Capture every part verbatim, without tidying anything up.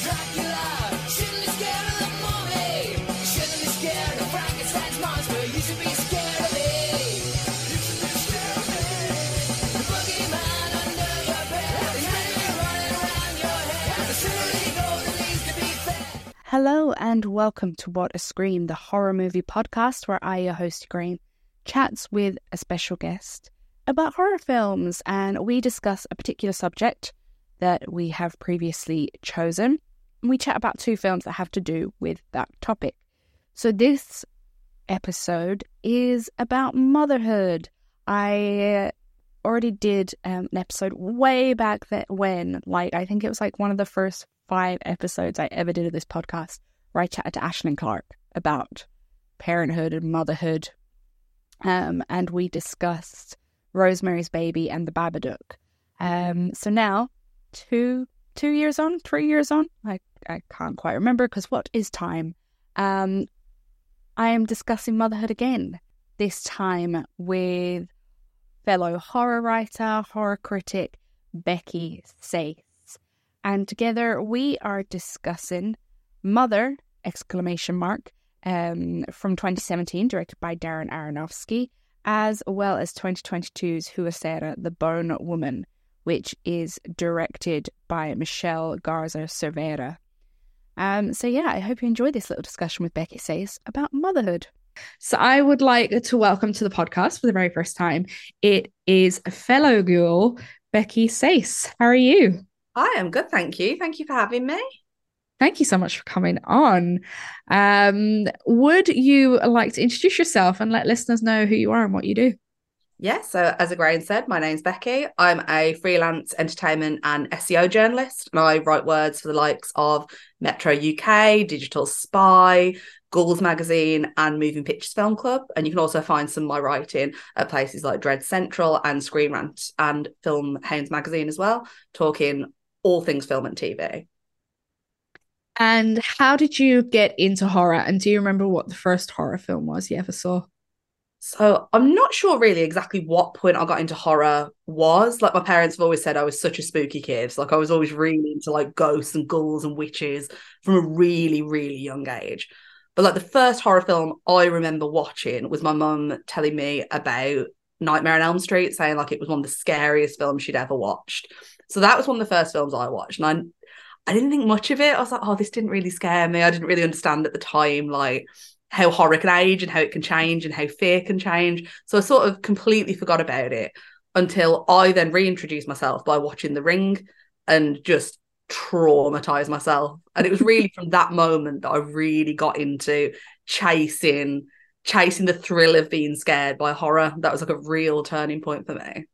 Hello and welcome to What a Scream, the horror movie podcast where I, your host Green, chats with a special guest about horror films, and we discuss a particular subject that we have previously chosen. And we chat about two films that have to do with that topic. So this episode is about motherhood. I already did um, an episode way back then when, like, I think it was like one of the first five episodes I ever did of this podcast where I chatted to Ashlyn Clark about parenthood and motherhood. Um, and we discussed Rosemary's Baby and The Babadook. Um, so now, two two years on, three years on, I, I can't quite remember because what is time? Um, I am discussing motherhood again, this time with fellow horror writer, horror critic, Becky Sayce. And together we are discussing Mother, exclamation mark, um, from twenty seventeen, directed by Darren Aronofsky, as well as twenty twenty-two's Huesera, The Bone Woman, which is directed by Michelle Garza Cervera. Um, so yeah, I hope you enjoyed this little discussion with Becky Sayce about motherhood. So I would like to welcome to the podcast for the very first time. It is a fellow girl, Becky Sayce. How are you? Hi, I'm good, thank you. Thank you for having me. Thank you so much for coming on. Um, would you like to introduce yourself and let listeners know who you are and what you do? Yeah, so as Agrain said, my name's Becky. I'm a freelance entertainment and S E O journalist, and I write words for the likes of Metro U K, Digital Spy, Ghouls Magazine, and Moving Pictures Film Club. And you can also find some of my writing at places like Dread Central and Screen Rant and Film Hounds Magazine as well, talking all things film and T V. And how did you get into horror? And do you remember what the first horror film was you ever saw? So I'm not sure really exactly what point I got into horror was. Like, my parents have always said I was such a spooky kid. Like, I was always really into like ghosts and ghouls and witches from a really, really young age. But like the first horror film I remember watching was my mum telling me about Nightmare on Elm Street, saying like it was one of the scariest films she'd ever watched. So that was one of the first films I watched. And I I didn't think much of it. I was like, oh, this didn't really scare me. I didn't really understand at the time, like, how horror can age and how it can change and how fear can change. So I sort of completely forgot about it until I then reintroduced myself by watching The Ring and just traumatized myself. And it was really from that moment that I really got into chasing, chasing the thrill of being scared by horror. That was like a real turning point for me.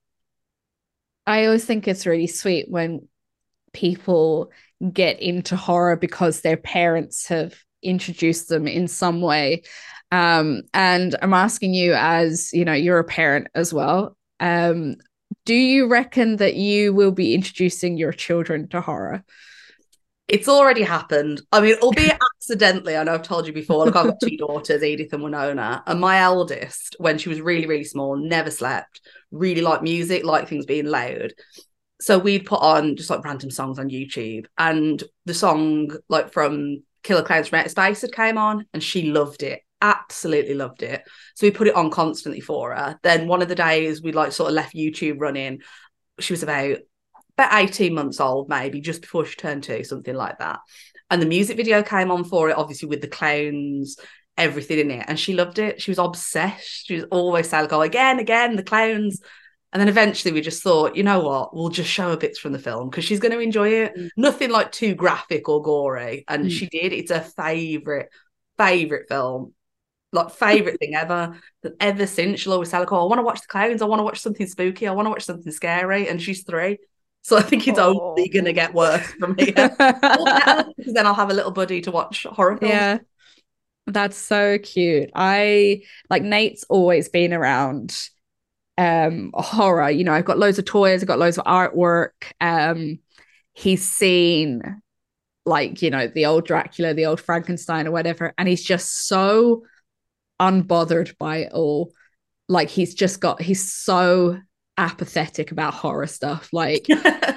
I always think it's really sweet when people get into horror because their parents have introduced them in some way. Um, and I'm asking you, as you know, you're a parent as well. Um, do you reckon that you will be introducing your children to horror? It's already happened. I mean, albeit accidentally. I know I've told you before. Look, I've got two daughters, Edith and Winona. And my eldest, when she was really, really small, never slept, really liked music, liked things being loud. So we'd put on just like random songs on YouTube. And the song like from Killer Clowns from Outer Space had came on, and she loved it. Absolutely loved it. So we put it on constantly for her. Then one of the days we like sort of left YouTube running. She was about about eighteen months old, maybe just before she turned two, something like that. And the music video came on for it, obviously with the clowns, everything in it. And she loved it. She was obsessed. She was always saying, like, oh, again, again, the clowns. And then eventually we just thought, you know what, we'll just show her bits from the film because she's going to enjoy it. Mm. Nothing like too graphic or gory. And mm. she did. It's her favourite, favourite film. Like, favourite thing ever. Ever since, she'll always say, like, oh, I want to watch the clowns. I want to watch something spooky. I want to watch something scary. And she's three. So I think it's oh. only going to get worse from here. Because then I'll have a little buddy to watch horror films. Yeah, that's so cute. I, like, Nate's always been around um horror. You know, I've got loads of toys, I've got loads of artwork. Um, he's seen, like, you know, the old Dracula, the old Frankenstein or whatever. And he's just so unbothered by it all. Like, he's just got, he's so apathetic about horror stuff. Like,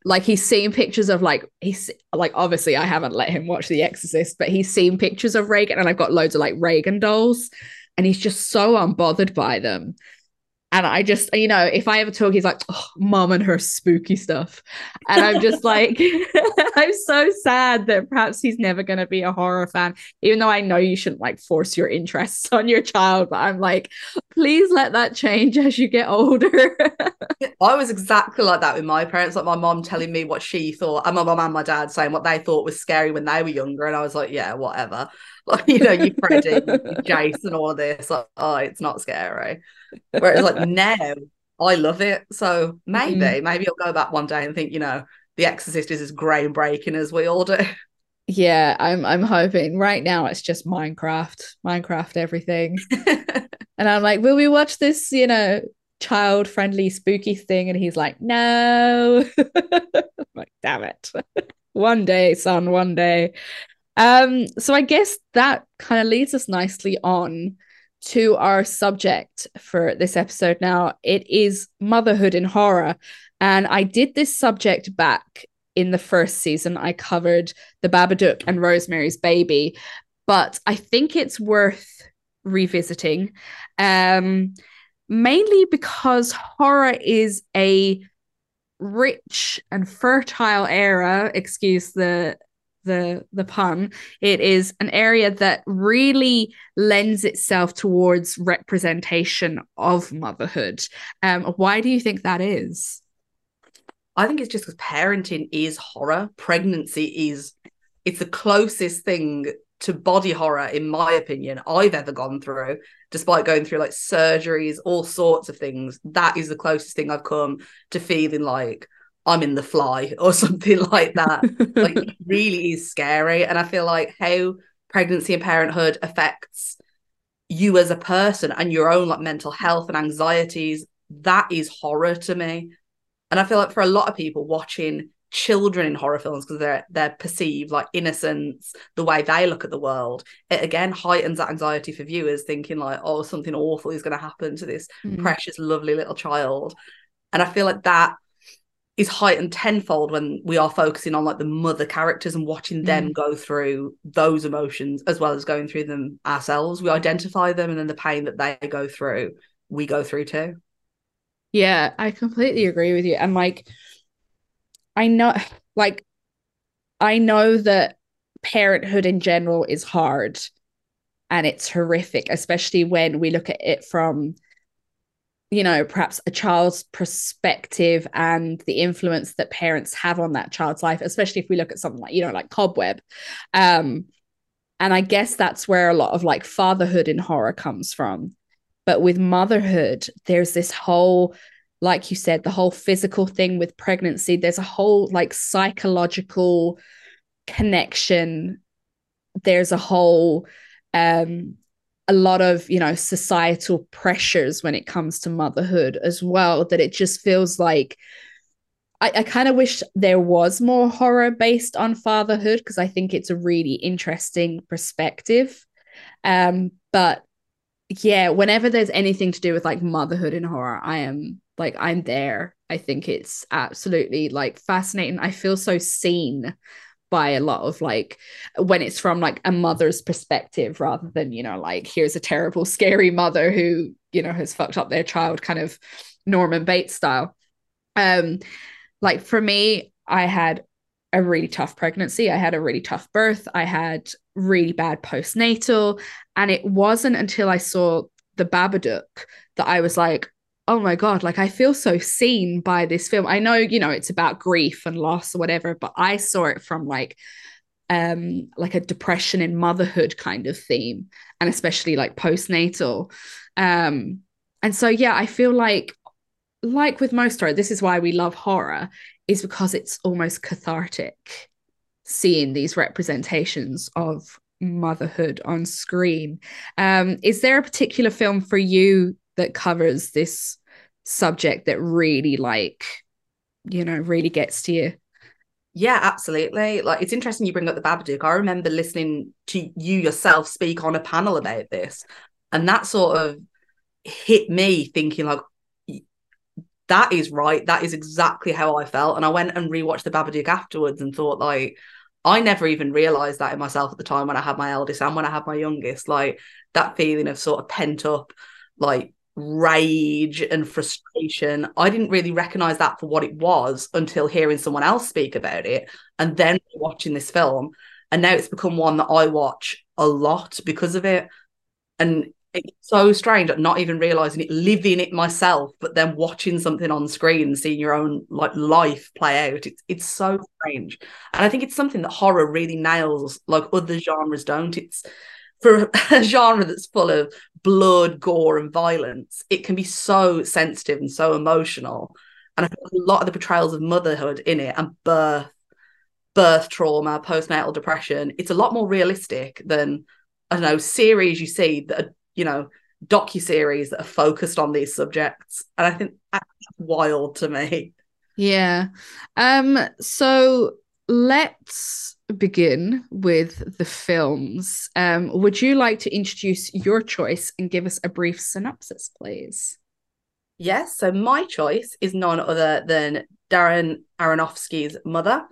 like he's seen pictures of like he's like obviously I haven't let him watch The Exorcist, but he's seen pictures of Reagan, and I've got loads of like Reagan dolls, and he's just so unbothered by them. And I just, you know, if I ever talk, he's like, oh, mom and her spooky stuff. And I'm just like, I'm so sad that perhaps he's never going to be a horror fan, even though I know you shouldn't like force your interests on your child. But I'm like, please let that change as you get older. I was exactly like that with my parents, like my mom telling me what she thought, and my mom and my dad saying what they thought was scary when they were younger. And I was like, yeah, whatever. Like, you know, you Freddy, you Jason, all of this. Like, oh, it's not scary. Whereas like now, I love it. So maybe, mm. maybe I'll go back one day and think, you know, The Exorcist is as groundbreaking as we all do. Yeah, I'm I'm hoping. Right now it's just Minecraft, Minecraft everything. And I'm like, will we watch this, you know, child-friendly spooky thing? And he's like, no. I'm like, damn it. One day, son, one day. Um, so I guess that kind of leads us nicely on to our subject for this episode. Now, it is motherhood in horror. And I did this subject back in the first season. I covered The Babadook and Rosemary's Baby, but I think it's worth revisiting, um, mainly because horror is a rich and fertile era, excuse the the the pun. It is an area that really lends itself towards representation of motherhood. Um, why do you think that is? I think it's just because parenting is horror. Pregnancy is, it's the closest thing to body horror, in my opinion, I've ever gone through, despite going through like surgeries, all sorts of things. That is the closest thing I've come to feeling like I'm in The Fly or something like that. Like, it really is scary. And I feel like how pregnancy and parenthood affects you as a person and your own like mental health and anxieties, that is horror to me. And I feel like for a lot of people watching children in horror films, because they're they're perceived like innocence, the way they look at the world, it again heightens that anxiety for viewers, thinking like, oh, something awful is going to happen to this mm. precious, lovely little child. And I feel like that is heightened tenfold when we are focusing on like the mother characters and watching them mm. go through those emotions as well as going through them ourselves. We identify them, and then the pain that they go through, we go through too. Yeah, I completely agree with you. And like, I know, like, I know that parenthood in general is hard and it's horrific, especially when we look at it from, you know, perhaps a child's perspective and the influence that parents have on that child's life, especially if we look at something like, you know, like Cobweb. Um, and I guess that's where a lot of like fatherhood in horror comes from. But with motherhood, there's this whole, like you said, the whole physical thing with pregnancy. There's a whole like psychological connection. There's a whole, um, a lot of, you know, societal pressures when it comes to motherhood as well, that it just feels like, I, I kind of wish there was more horror based on fatherhood, because I think it's a really interesting perspective. Um, but yeah, whenever there's anything to do with like motherhood in horror, I am like, I'm there. I think it's absolutely like fascinating. I feel so seen by a lot of like, when it's from like a mother's perspective, rather than, you know, like, here's a terrible, scary mother who, you know, has fucked up their child, kind of Norman Bates style. Um, like for me, I had a really tough pregnancy. I had a really tough birth. I had really bad postnatal. And it wasn't until I saw The Babadook that I was like, oh my God, like I feel so seen by this film. I know, you know, it's about grief and loss or whatever, but I saw it from like, um, like a depression in motherhood kind of theme, and especially like postnatal. Um, and so, yeah, I feel like, like with most horror, this is why we love horror, is because it's almost cathartic seeing these representations of motherhood on screen. Um, is there a particular film for you that covers this subject that really, like, you know, really gets to you? Yeah, absolutely. Like, it's interesting you bring up The Babadook. I remember listening to you yourself speak on a panel about this, and that sort of hit me, thinking like, that is right. That is exactly how I felt. And I went and rewatched the Babadook afterwards and thought, like, I never even realized that in myself at the time when I had my eldest and when I had my youngest, like that feeling of sort of pent up, like rage and frustration. I didn't really recognize that for what it was until hearing someone else speak about it and then watching this film. And now it's become one that I watch a lot because of it. And it's so strange not even realizing it, living it myself, but then watching something on screen, seeing your own like life play out. It's it's so strange, and I think it's something that horror really nails, like other genres don't. It's for a genre that's full of blood, gore, and violence. It can be so sensitive and so emotional, and I think a lot of the portrayals of motherhood in it and birth, birth trauma, postnatal depression. It's a lot more realistic than, I don't know, series you see that are, you know, docu-series that are focused on these subjects. And I think that's wild to me. Yeah. Um, so let's begin with the films. Um, would you like to introduce your choice and give us a brief synopsis, please? Yes, so my choice is none other than Darren Aronofsky's Mother.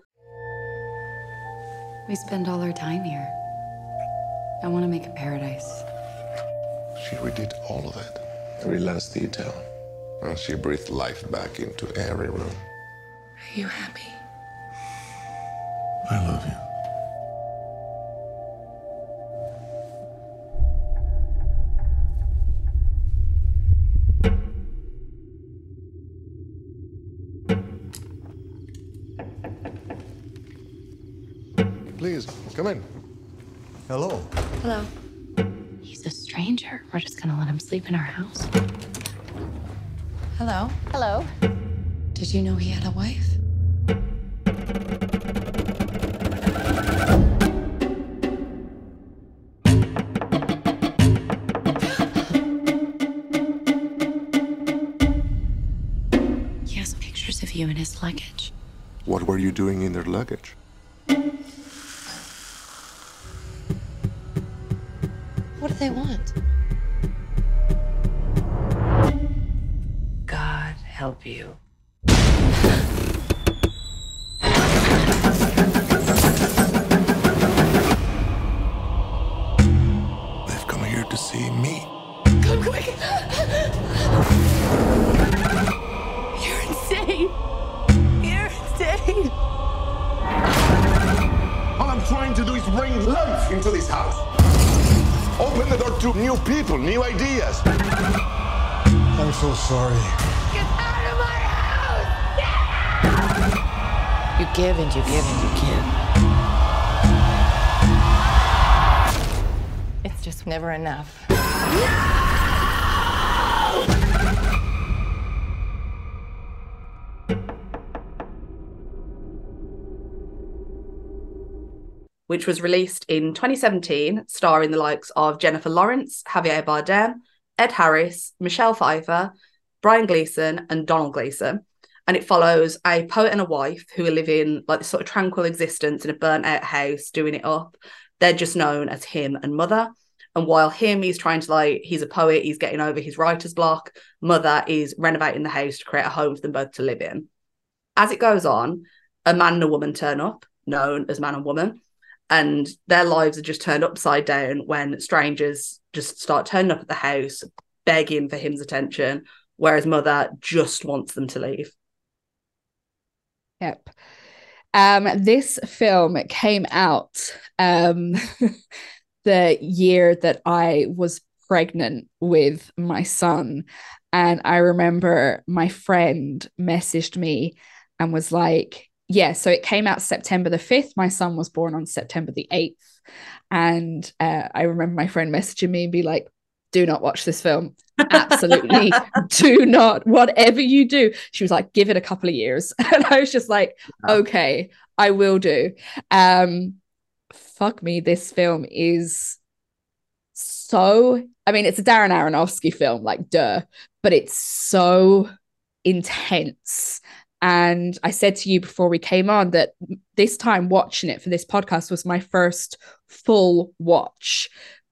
We spend all our time here. I want to make a paradise. She redid all of it, every last detail. And she breathed life back into every room. Are you happy? I love you. Please, come in. Hello. Hello. He's a stranger. We're just gonna let him sleep in our house. Hello. Hello. Did you know he had a wife? He has pictures of you in his luggage. What were you doing in their luggage? What do they want? God help you. They've come here to see me. Come quick! You're insane! You're insane! All I'm trying to do is bring life into this house. Open the door to new people, new ideas. I'm so sorry. Get out of my house! You give and you give and you give. It's just never enough. Which was released in twenty seventeen, starring the likes of Jennifer Lawrence, Javier Bardem, Ed Harris, Michelle Pfeiffer, Brian Gleeson, and Donald Gleeson. And it follows a poet and a wife who are living like this sort of tranquil existence in a burnt out house, doing it up. They're just known as him and Mother. And while him, he's trying to like, he's a poet, he's getting over his writer's block. Mother is renovating the house to create a home for them both to live in. As it goes on, a man and a woman turn up, known as Man and Woman. And their lives are just turned upside down when strangers just start turning up at the house, begging for him's attention, whereas Mother just wants them to leave. Yep. Um, this film came out um, the year that I was pregnant with my son. And I remember my friend messaged me and was like, yeah, so it came out September the fifth. My son was born on September the eighth. And uh, I remember my friend messaging me and be like, do not watch this film. Absolutely do not. Whatever you do. She was like, give it a couple of years. And I was just like, okay, I will do. Um, fuck me, this film is so, I mean, it's a Darren Aronofsky film, like duh, but it's so intense. And I said to you before we came on that this time watching it for this podcast was my first full watch,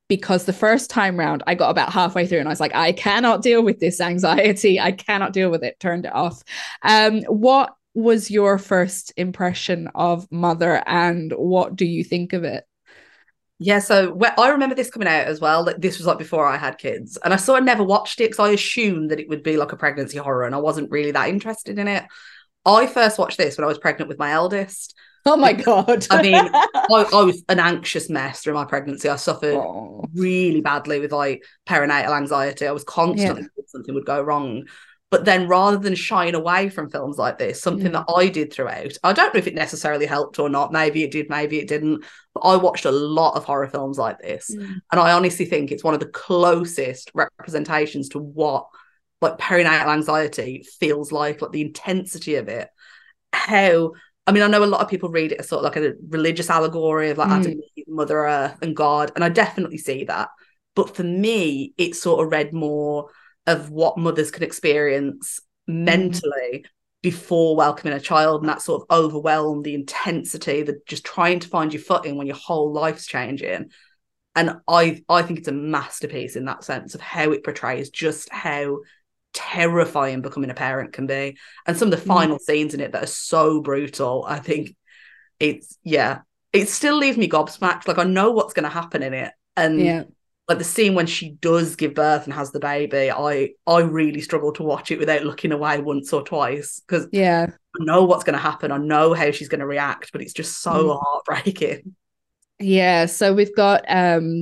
because the first time round I got about halfway through and I was like, I cannot deal with this anxiety. I cannot deal with it. Turned it off. Um, what was your first impression of Mother, and what do you think of it? Yeah, so wh- I remember this coming out as well. Like, this was like before I had kids, and I sort of never watched it because I assumed that it would be like a pregnancy horror, and I wasn't really that interested in it. I first watched this when I was pregnant with my eldest. Oh my God. I mean, I, I was an anxious mess through my pregnancy. I suffered Oh. really badly with like perinatal anxiety. I was constantly Yeah. something would go wrong. But then rather than shying away from films like this, something Mm. that I did throughout, I don't know if it necessarily helped or not. Maybe it did, maybe it didn't. But I watched a lot of horror films like this. Mm. And I honestly think it's one of the closest representations to what like perinatal anxiety feels like, like the intensity of it. How, I mean, I know a lot of people read it as sort of like a religious allegory of like Mm. Adam and Eve, Mother Earth and God. And I definitely see that. But for me, it sort of read more of what mothers can experience mentally mm. before welcoming a child, and that sort of overwhelm, the intensity, the just trying to find your footing when your whole life's changing. And I I think it's a masterpiece in that sense of how it portrays just how terrifying becoming a parent can be, and some of the final mm. scenes in it that are so brutal. I think it's yeah it still leaves me gobsmacked. Like, I know what's going to happen in it, and yeah. like the scene when she does give birth and has the baby, I I really struggle to watch it without looking away once or twice, because yeah I know what's going to happen. I know how she's going to react, but it's just so mm. heartbreaking. Yeah, so we've got um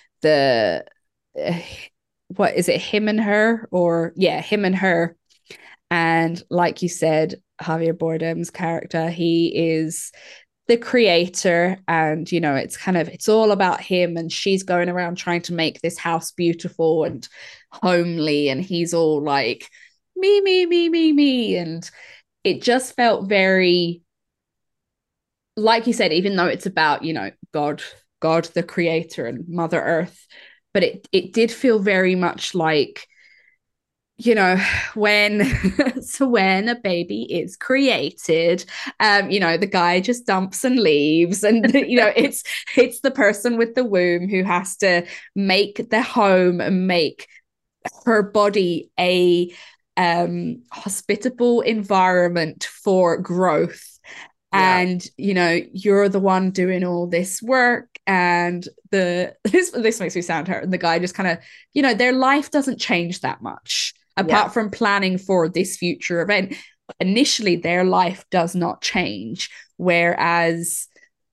the uh, what is it, him and her, or yeah him and her, and like you said, Javier Bardem's character, he is the creator, and you know it's kind of it's all about him, and she's going around trying to make this house beautiful and homely, and he's all like me me me me me and it just felt very, like you said, even though it's about, you know, God God the creator and Mother Earth, but it it did feel very much like, you know, when so when a baby is created, um, you know, the guy just dumps and leaves, and you know, it's it's the person with the womb who has to make the home and make her body a um hospitable environment for growth. Yeah. And you know, you're the one doing all this work, and the this this makes me sound hurt. And the guy just kind of, you know, their life doesn't change that much. Apart yeah. from planning for this future event, initially their life does not change. Whereas,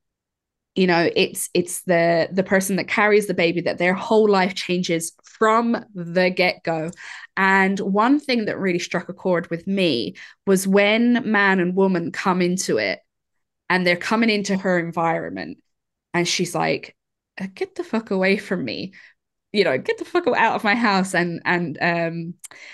you know, it's it's the the person that carries the baby that their whole life changes from the get-go. And one thing that really struck a chord with me was when man and woman come into it, and they're coming into her environment, and she's like, "Get the fuck away from me." You know, get the fuck out of my house. And and um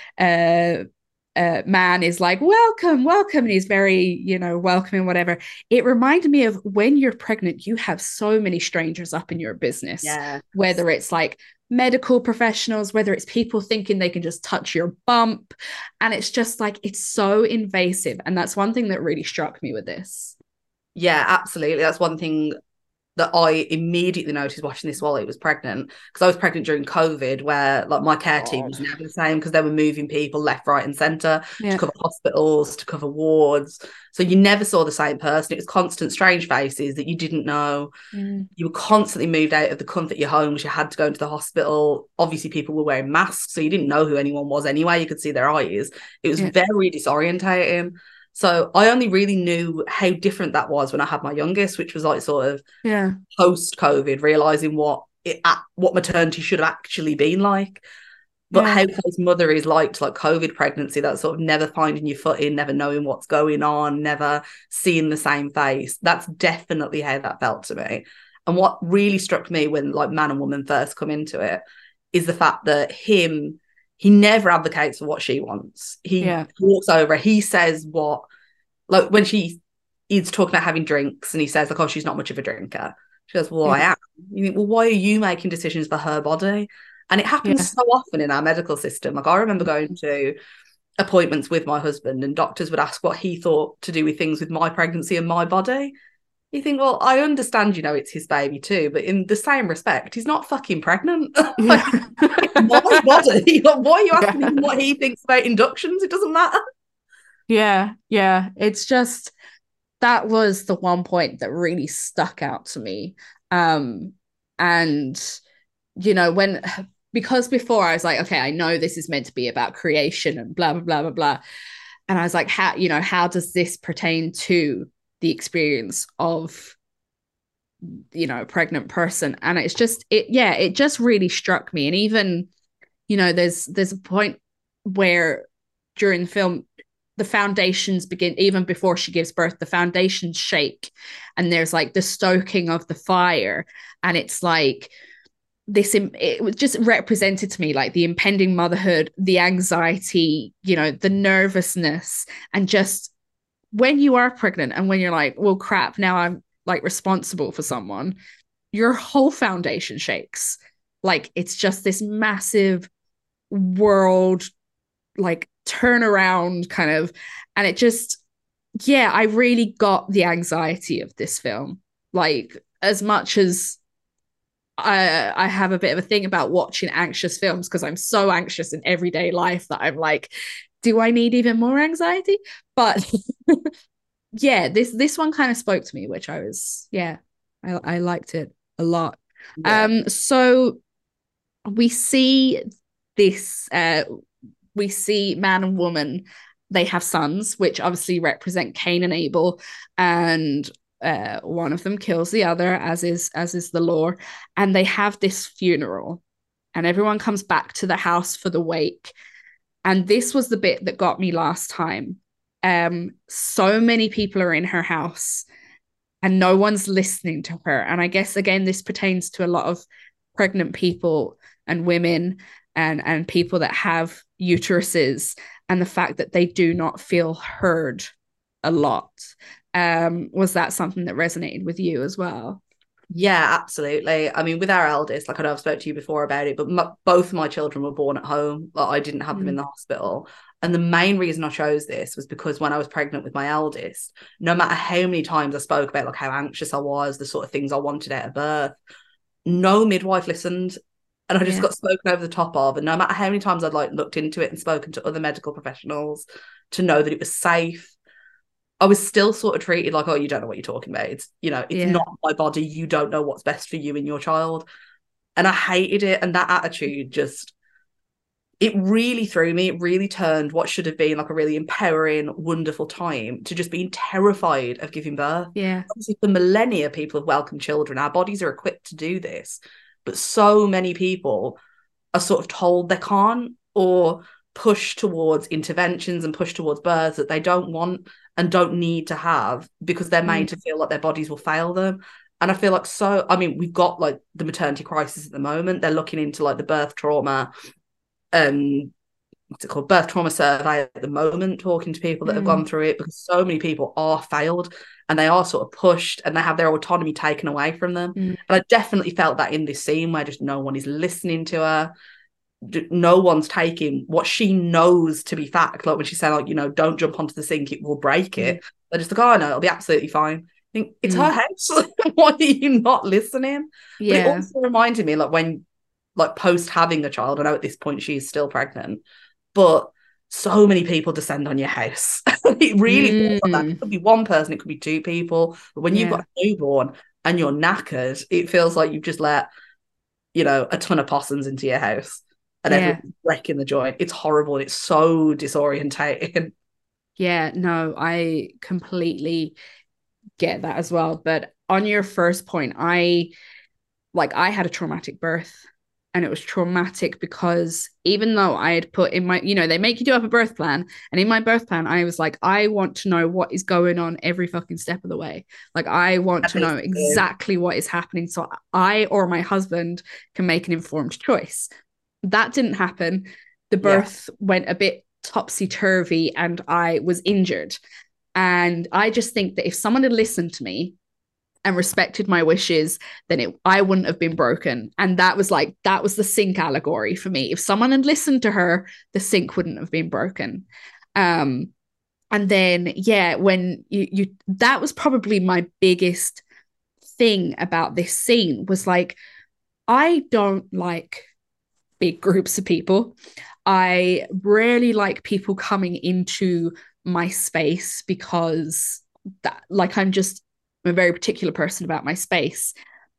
uh uh man is like, welcome welcome and he's very, you know, welcoming, whatever. It reminded me of when you're pregnant, you have so many strangers up in your business. Yeah. Whether it's like medical professionals, whether it's people thinking they can just touch your bump, and it's just like, it's so invasive. And that's one thing that really struck me with this. Yeah, absolutely. That's one thing that I immediately noticed watching this while I was pregnant, because I was pregnant during COVID, where like my care team God. was never the same, because they were moving people left, right and centre yeah. to cover hospitals, to cover wards. So you never saw the same person. It was constant strange faces that you didn't know. Mm. You were constantly moved out of the comfort of your home because you had to go into the hospital. Obviously, people were wearing masks, so you didn't know who anyone was anyway. You could see their eyes. It was yeah. very disorientating. So I only really knew how different that was when I had my youngest, which was like sort of yeah. post-COVID, realising what it, what maternity should have actually been like. But yeah. how close mother is like to like COVID pregnancy, that sort of never finding your footing, never knowing what's going on, never seeing the same face. That's definitely how that felt to me. And what really struck me when like man and woman first come into it is the fact that him... he never advocates for what she wants. He yeah. walks over, he says what, like when she is talking about having drinks and he says like, oh, she's not much of a drinker. She goes, well, yeah. I am. You think, well, why are you making decisions for her body? And it happens yeah. so often in our medical system. Like I remember going to appointments with my husband, and doctors would ask what he thought to do with things with my pregnancy and my body. You think, well, I understand, you know, it's his baby too, but in the same respect, he's not fucking pregnant. Like, my body. Like, why are you asking him what he thinks about inductions? It doesn't matter. Yeah, yeah. It's just that was the one point that really stuck out to me. Um, and you know, when because before I was like, okay, I know this is meant to be about creation and blah blah blah blah blah. And I was like, how, you know, how does this pertain to the experience of, you know, a pregnant person? And it's just it yeah it just really struck me. And even, you know, there's there's a point where during the film the foundations begin, even before she gives birth, the foundations shake and there's like the stoking of the fire, and it's like this, it was just represented to me like the impending motherhood, the anxiety, you know, the nervousness, and just when you are pregnant and when you're like, well, crap, now I'm like responsible for someone, your whole foundation shakes. Like it's just this massive world, like turnaround kind of, and it just, yeah, I really got the anxiety of this film. Like as much as I, I have a bit of a thing about watching anxious films because I'm so anxious in everyday life that I'm like, do I need even more anxiety? But yeah, this this one kind of spoke to me, which I was, yeah, I, I liked it a lot. Yeah. Um, so we see this, uh, we see man and woman, they have sons, which obviously represent Cain and Abel, and uh, one of them kills the other, as is as is the lore, and they have this funeral, and everyone comes back to the house for the wake. And this was the bit that got me last time. Um, so many people are in her house and no one's listening to her. And I guess, again, this pertains to a lot of pregnant people and women and, and people that have uteruses, and the fact that they do not feel heard a lot. Um, was that something that resonated with you as well? Yeah, absolutely. I mean, with our eldest, like I know I've spoke to you before about it, but my, both of my children were born at home. Like I didn't have them mm. in the hospital. And the main reason I chose this was because when I was pregnant with my eldest, no matter how many times I spoke about like how anxious I was, the sort of things I wanted out of birth, no midwife listened. And I just yeah. got spoken over the top of. And no matter how many times I'd like looked into it and spoken to other medical professionals to know that it was safe, I was still sort of treated like, oh, you don't know what you're talking about. It's, you know, it's yeah. not my body. You don't know what's best for you and your child. And I hated it. And that attitude just, it really threw me. It really turned what should have been like a really empowering, wonderful time to just being terrified of giving birth. Yeah. Obviously, for millennia, people have welcomed children. Our bodies are equipped to do this. But so many people are sort of told they can't, or push towards interventions and push towards births that they don't want and don't need to have because they're made mm. to feel like their bodies will fail them. And I feel like so, I mean, we've got like the maternity crisis at the moment. They're looking into like the birth trauma, um, what's it called, birth trauma survey at the moment, talking to people that mm. have gone through it, because so many people are failed and they are sort of pushed and they have their autonomy taken away from them. Mm. And I definitely felt that in this scene where just no one is listening to her. No one's taking what she knows to be fact. Like when she said, like, you know, don't jump onto the sink, it will break it. Mm. They're just like, oh no, it'll be absolutely fine. I think it's mm. her house. Why are you not listening? Yeah. But it also reminded me, like, when, like, post having a child, I know at this point she's still pregnant, but so many people descend on your house. It really mm. feels like that. It could be one person, it could be two people. But when yeah. you've got a newborn and you're knackered, it feels like you've just let, you know, a ton of possums into your house. And yeah. everyone's wrecking the joint. It's horrible. And it's so disorientating. Yeah, no, I completely get that as well. But on your first point, I like I had a traumatic birth, and it was traumatic because even though I had put in my, you know, they make you do up a birth plan, and in my birth plan, I was like, I want to know what is going on every fucking step of the way. Like, I want that to know exactly what is happening so I or my husband can make an informed choice. That didn't happen. The birth yeah. went a bit topsy-turvy and I was injured. And I just think that if someone had listened to me and respected my wishes, then it, I wouldn't have been broken. And that was like, that was the sink allegory for me. If someone had listened to her, the sink wouldn't have been broken. Um, And then, yeah, when you, you, that was probably my biggest thing about this scene was like, I don't like big groups of people. I rarely like people coming into my space because that, like, I'm just I'm a very particular person about my space.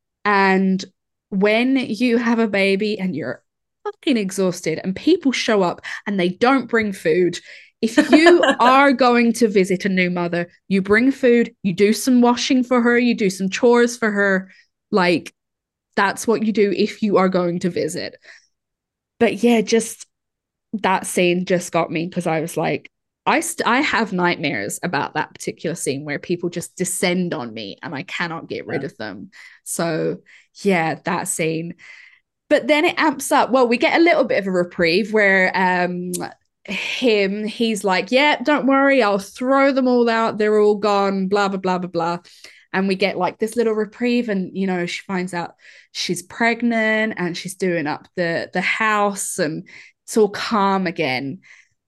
And when you have a baby and you're fucking exhausted and people show up and they don't bring food, if you are going to visit a new mother, you bring food, you do some washing for her, you do some chores for her. Like, that's what you do if you are going to visit. But yeah, just that scene just got me because I was like, I st- I have nightmares about that particular scene where people just descend on me and I cannot get rid yeah. of them. So yeah, that scene. But then it amps up. Well, we get a little bit of a reprieve where um him, he's like, yeah, don't worry, I'll throw them all out. They're all gone, blah, blah, blah, blah, blah. And we get like this little reprieve and, you know, she finds out she's pregnant and she's doing up the, the house and it's all calm again.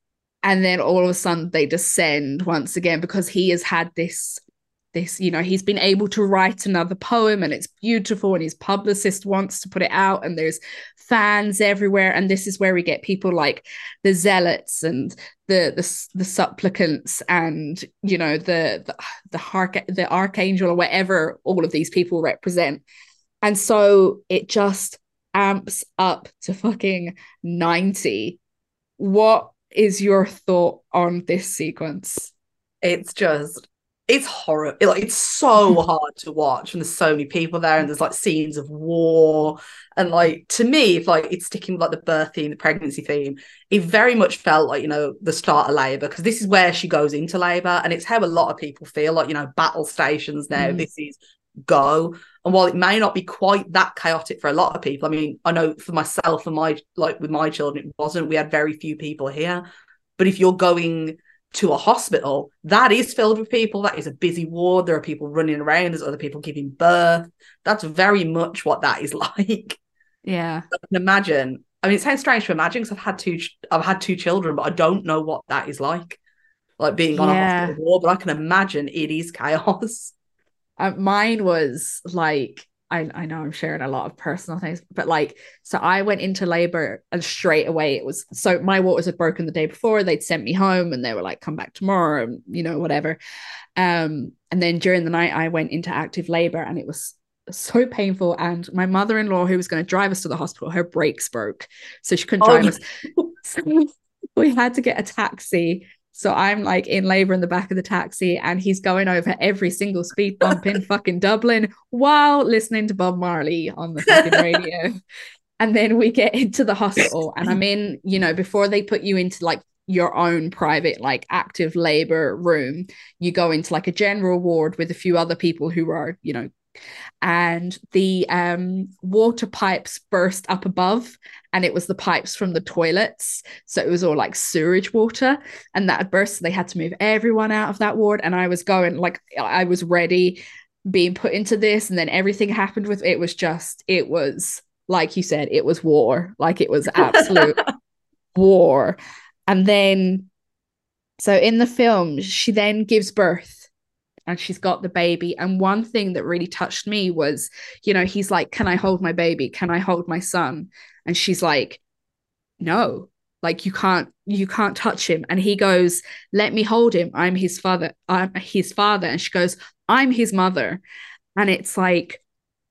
And then all of a sudden they descend once again because he has had this, this, you know, he's been able to write another poem and it's beautiful and his publicist wants to put it out and there's fans everywhere. And this is where we get people like the zealots and the the, the supplicants and, you know, the the the, arch- the archangel or whatever all of these people represent. And so it just amps up to fucking ninety. What is your thought on this sequence? It's just it's horrible. It, like, it's so hard to watch, and there's so many people there, and there's like scenes of war, and like to me, if like it's sticking with like the birth theme, the pregnancy theme, it very much felt like, you know, the start of labour, because this is where she goes into labour, and it's how a lot of people feel, like, you know, battle stations now. Mm. This is go, and while it may not be quite that chaotic for a lot of people, I mean, I know for myself and my like with my children, it wasn't. We had very few people here, but if you're going to a hospital that is filled with people, that is a busy ward, there are people running around, there's other people giving birth, that's very much what that is like. Yeah, I can imagine. I mean, it sounds strange to imagine because I've had two I've had two children, but I don't know what that is like like being on yeah. a hospital ward, but I can imagine it is chaos. Uh, mine was like, I, I know I'm sharing a lot of personal things, but like, so I went into labor and straight away it was, so my waters had broken the day before, they'd sent me home and they were like, come back tomorrow, and, you know, whatever. Um, and then during the night I went into active labor and it was so painful. And my mother-in-law, who was going to drive us to the hospital, her brakes broke. So she couldn't drive oh. us. So we had to get a taxi. So I'm like in labor in the back of the taxi and he's going over every single speed bump in fucking Dublin while listening to Bob Marley on the fucking radio. And then we get into the hospital and I'm in, you know, before they put you into like your own private, like active labor room, you go into like a general ward with a few other people who are, you know, and the um water pipes burst up above and it was the pipes from the toilets, so it was all like sewage water and that had burst, so they had to move everyone out of that ward. And I was going like I was ready being put into this, and then everything happened with it was just it was like you said, it was war, like it was absolute war. And then so in the film she then gives birth and she's got the baby. And one thing that really touched me was, you know, he's like, can I hold my baby? Can I hold my son? And she's like, no, like you can't, you can't touch him. And he goes, let me hold him. I'm his father. I'm his father. And she goes, I'm his mother. And it's like,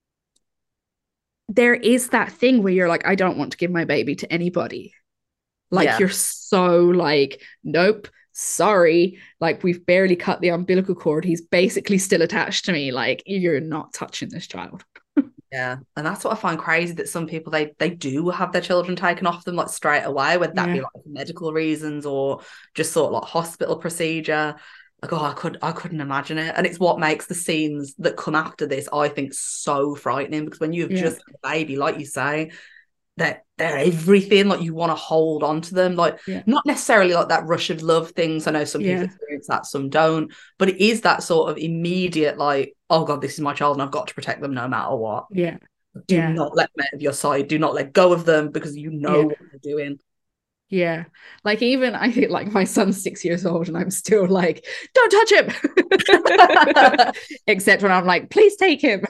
there is that thing where you're like, I don't want to give my baby to anybody. Like yeah. You're so like, nope. Sorry, like we've barely cut the umbilical cord, he's basically still attached to me, like you're not touching this child. Yeah, and that's what I find crazy, that some people they they do have their children taken off them like straight away, whether that yeah. be like medical reasons or just sort of like hospital procedure. Like, oh, I could I couldn't imagine it. And it's what makes the scenes that come after this, I think, so frightening, because when you've yeah. just had a baby, like you say, They're, they're everything, like you want to hold on to them, like yeah. not necessarily like that rush of love things. I know some people yeah. experience that, some don't, but it is that sort of immediate like, oh God, this is my child and I've got to protect them no matter what. Yeah. Do yeah. not let them out of your sight. Do not let go of them because you know yeah. what they're doing. Yeah. Like even I think like my son's six years old and I'm still like, don't touch him. Except when I'm like, please take him.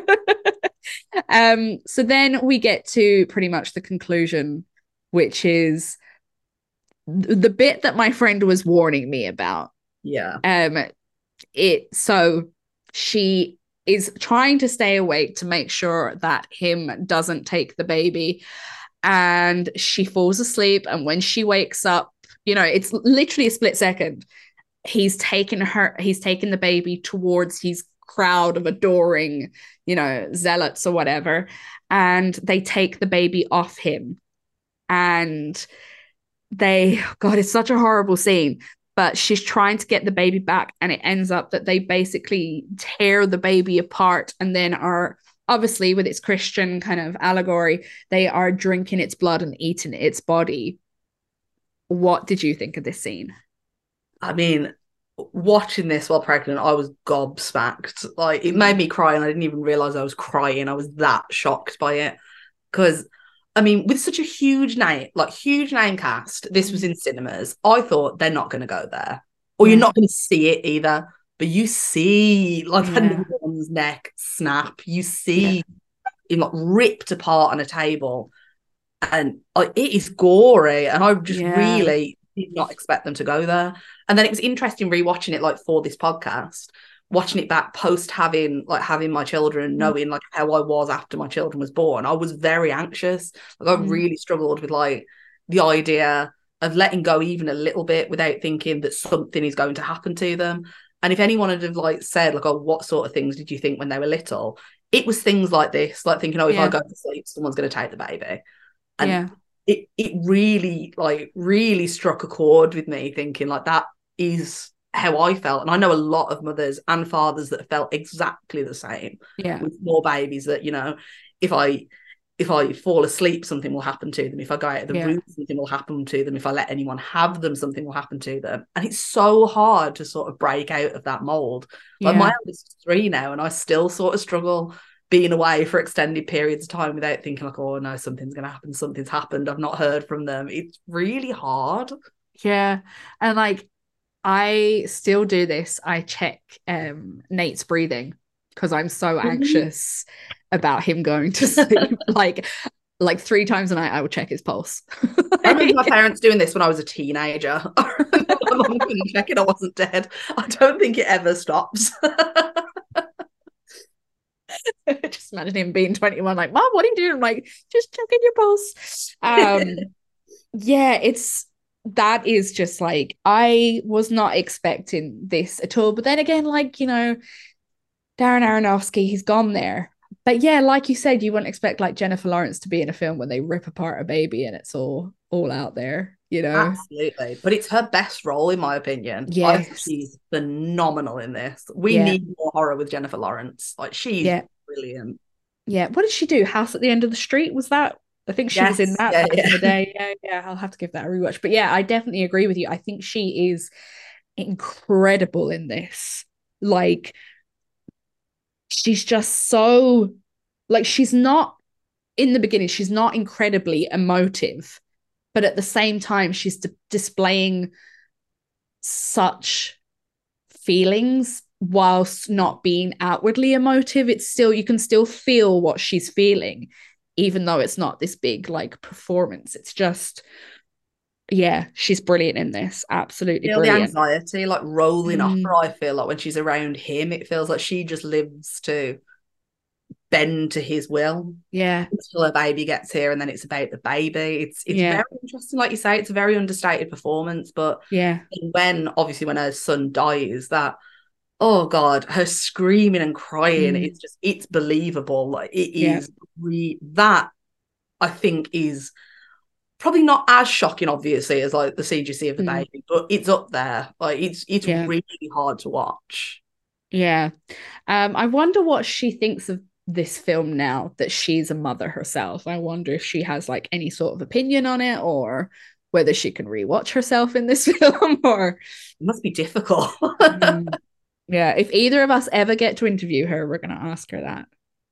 um, so then we get to pretty much the conclusion, which is th- the bit that my friend was warning me about. Yeah. Um, it so she is trying to stay awake to make sure that him doesn't take the baby. And she falls asleep. And when she wakes up, you know, it's literally a split second. He's taken her, he's taken the baby towards his crowd of adoring, you know, zealots or whatever. And they take the baby off him. And they, God, it's such a horrible scene. But she's trying to get the baby back. And it ends up that they basically tear the baby apart and then are, obviously with its Christian kind of allegory, they are drinking its blood and eating its body. What did you think of this scene? I mean, watching this while pregnant, I was gobsmacked. Like, it made me cry, and I didn't even realize I was crying. I was that shocked by it. Because, I mean, with such a huge name, like huge name cast, this was in cinemas. I thought they're not going to go there, or you're not going to see it either. But you see, like, Yeah. a newborn's neck snap. You see Yeah. him like ripped apart on a table, and like it is gory. And I just Yeah. really did not expect them to go there. And then it was interesting rewatching it, like for this podcast, watching it back post having like having my children, Mm. knowing like how I was after my children was born. I was very anxious. Like I Mm. really struggled with like the idea of letting go even a little bit without thinking that something is going to happen to them. And if anyone had have like said like, oh, what sort of things did you think when they were little? It was things like this, like thinking, oh, if Yeah. I go to sleep, someone's going to take the baby. And Yeah. it it really like really struck a chord with me, thinking like that is how I felt. And I know a lot of mothers and fathers that felt exactly the same Yeah. with more babies, that, you know, if I if I fall asleep, something will happen to them. If I go out of the Yeah. room, something will happen to them. If I let anyone have them, something will happen to them. And it's so hard to sort of break out of that mold. Like Yeah. my eldest is three now, and I still sort of struggle being away for extended periods of time without thinking like, oh no, something's going to happen. Something's happened. I've not heard from them. It's really hard. Yeah. And like, I still do this. I check um, Nate's breathing because I'm so anxious about him going to sleep. like, like three times a night, I will check his pulse. I remember my parents doing this when I was a teenager. I remember my mum couldn't check it. I wasn't dead. I don't think it ever stops. Just imagine him being twenty-one, like, Mom, what are you doing? I'm like, just checking your pulse. Um, yeah, it's that is just like, I was not expecting this at all. But then again, like, you know, Darren Aronofsky, he's gone there. But yeah, like you said, you wouldn't expect like Jennifer Lawrence to be in a film when they rip apart a baby and it's all all out there, you know. Absolutely. But it's her best role, in my opinion. Yes. I think she's phenomenal in this. We Yeah. need more horror with Jennifer Lawrence. Like, she's Yeah. brilliant. Yeah. What did she do? House at the End of the Street? Was that? I think she was in Yes. that Yeah, back in yeah. the day. Yeah, yeah. I'll have to give that a rewatch. But yeah, I definitely agree with you. I think she is incredible in this. Like, she's just so, like, she's not, in the beginning, she's not incredibly emotive, but at the same time, she's d- displaying such feelings whilst not being outwardly emotive. It's still, you can still feel what she's feeling, even though it's not this big like performance. It's just, yeah, she's brilliant in this. Absolutely Feel the brilliant. anxiety like rolling off Mm. her. I feel like when she's around him, it feels like she just lives to bend to his will Yeah, until her baby gets here, and then it's about the baby. It's it's Yeah. very interesting, like you say. It's a very understated performance, but yeah, when obviously when her son dies, that, oh god, her screaming and crying, Mm. it's just, it's believable. Like, it Yeah. is re- that I think is probably not as shocking, obviously, as like the C G C of the Mm. baby, but it's up there. Like, it's it's Yeah. really hard to watch. yeah. Um, I wonder what she thinks of this film now that she's a mother herself. I wonder if she has like any sort of opinion on it, or whether she can rewatch herself in this film, or It must be difficult. Mm. Yeah, if either of us ever get to interview her, we're gonna ask her that.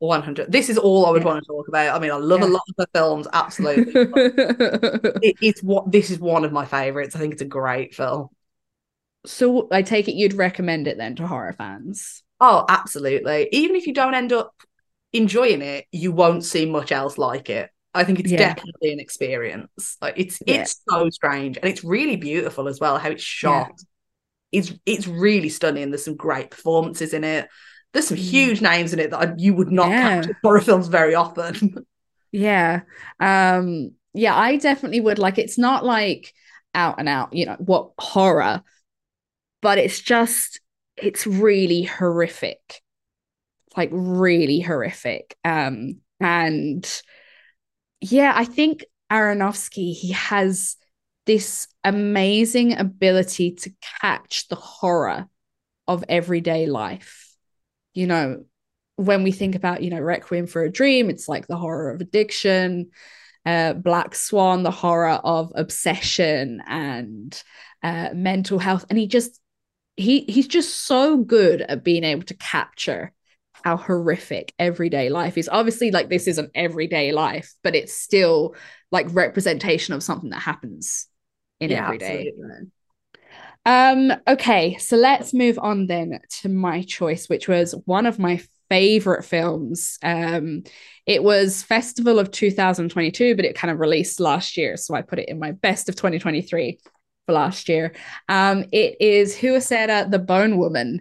one hundred. This is all I would Yeah. want to talk about. I mean, I love Yeah. a lot of the films, absolutely. it, it's what this is one of my favorites. I think it's a great film. So I take it you'd recommend it then to horror fans? Oh, absolutely. Even if you don't end up enjoying it, you won't see much else like it. I think it's Yeah. definitely an experience. Like it's Yeah. it's so strange, and it's really beautiful as well. How it's shot, it's it's really stunning. There's some great performances in it. There's some Mm. huge names in it that I, you would not Yeah. catch in horror films very often. Yeah. Um, yeah, I definitely would. Like, it's not like out and out, you know, what horror, but it's just, it's really horrific. Like, really horrific. Um, and yeah, I think Aronofsky, he has this amazing ability to catch the horror of everyday life. You know, when we think about, you know, Requiem for a Dream, it's like the horror of addiction. Uh, Black Swan, the horror of obsession and uh, mental health. And he just, he he's just so good at being able to capture how horrific everyday life is. Obviously, like, this isn't everyday life, but it's still like representation of something that happens in Yeah, every day. absolutely. Um, okay, so let's move on then to my choice, which was one of my favorite films. Um, it was Festival of two thousand twenty-two, but it kind of released last year, so I put it in my best of twenty twenty-three for last year. Um, it is Huesera, the Bone Woman.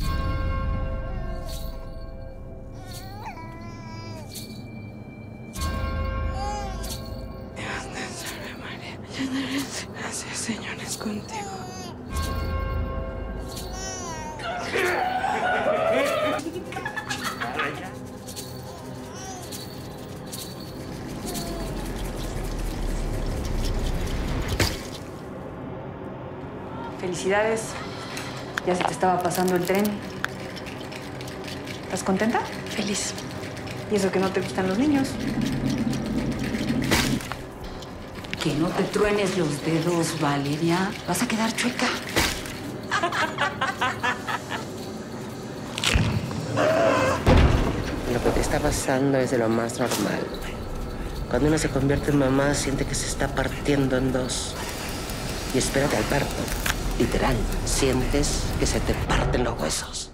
Felicidades. Ya se te estaba pasando el tren. ¿Estás contenta? Feliz. ¿Y eso que no te gustan los niños? Que no te truenes los dedos, Valeria. Vas a quedar chueca. Lo que te está pasando es de lo más normal. Cuando uno se convierte en mamá, siente que se está partiendo en dos. Y espérate al parto. Literal, sientes que se te parten los huesos.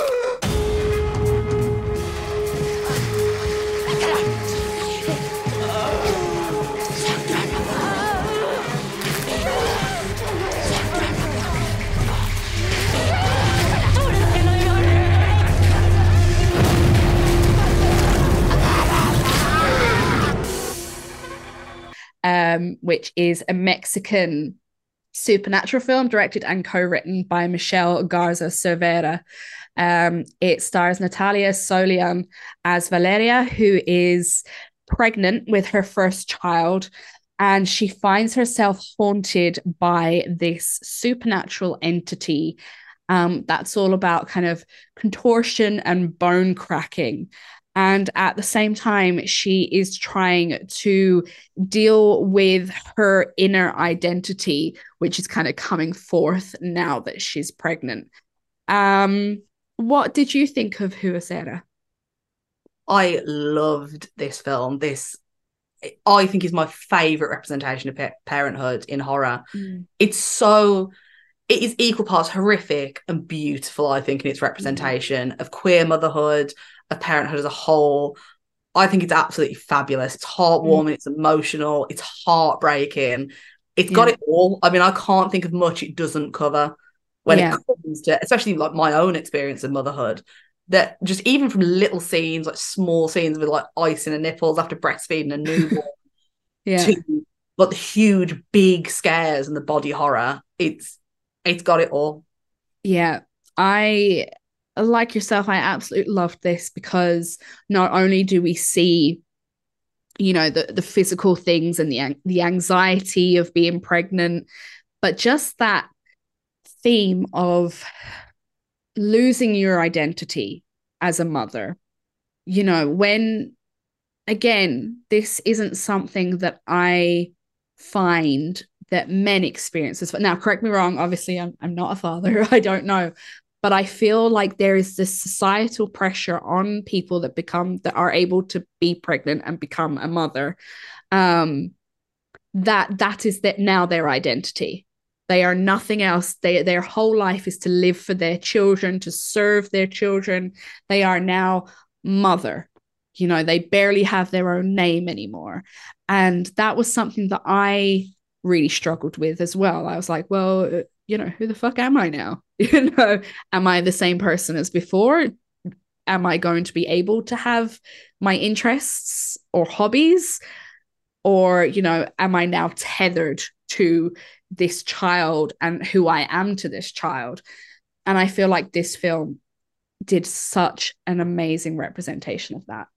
Um, which is a Mexican supernatural film directed and co-written by Michelle Garza Cervera. Um, it stars Natalia Solian as Valeria, who is pregnant with her first child, and she finds herself haunted by this supernatural entity um, that's all about kind of contortion and bone cracking. And at the same time, she is trying to deal with her inner identity, which is kind of coming forth now that she's pregnant. Um, what did you think of Huesera? I loved this film. This, I think, is my favourite representation of pa- parenthood in horror. Mm. It's so, it is equal parts horrific and beautiful, I think, in its representation mm. of queer motherhood, of parenthood as a whole. I think it's absolutely fabulous. It's heartwarming, mm. it's emotional, it's heartbreaking. It's got yeah. it all. I mean, I can't think of much it doesn't cover when yeah. it comes to, especially like my own experience of motherhood. That just even from little scenes, like small scenes with like icing and nipples after breastfeeding a newborn, yeah. to like the huge, big scares and the body horror. It's it's got it all. Yeah, I. Like yourself, I absolutely loved this because not only do we see, you know, the, the physical things and the, the anxiety of being pregnant, but just that theme of losing your identity as a mother. You know, when, again, this isn't something that I find that men experience. Now, correct me wrong, obviously I'm, I'm not a father, I don't know. but I feel like there is this societal pressure on people that become that are able to be pregnant and become a mother, um that that is that now their identity. They are nothing else. They their whole life is to live for their children, to serve their children. They are now mother. You know, they barely have their own name anymore. And that was something that I really struggled with as well. I was like, well, you know, who the fuck am I now? You know, am I the same person as before? Am I going to be able to have my interests or hobbies? Or, you know, am I now tethered to this child and who I am to this child? And I feel like this film did such an amazing representation of that.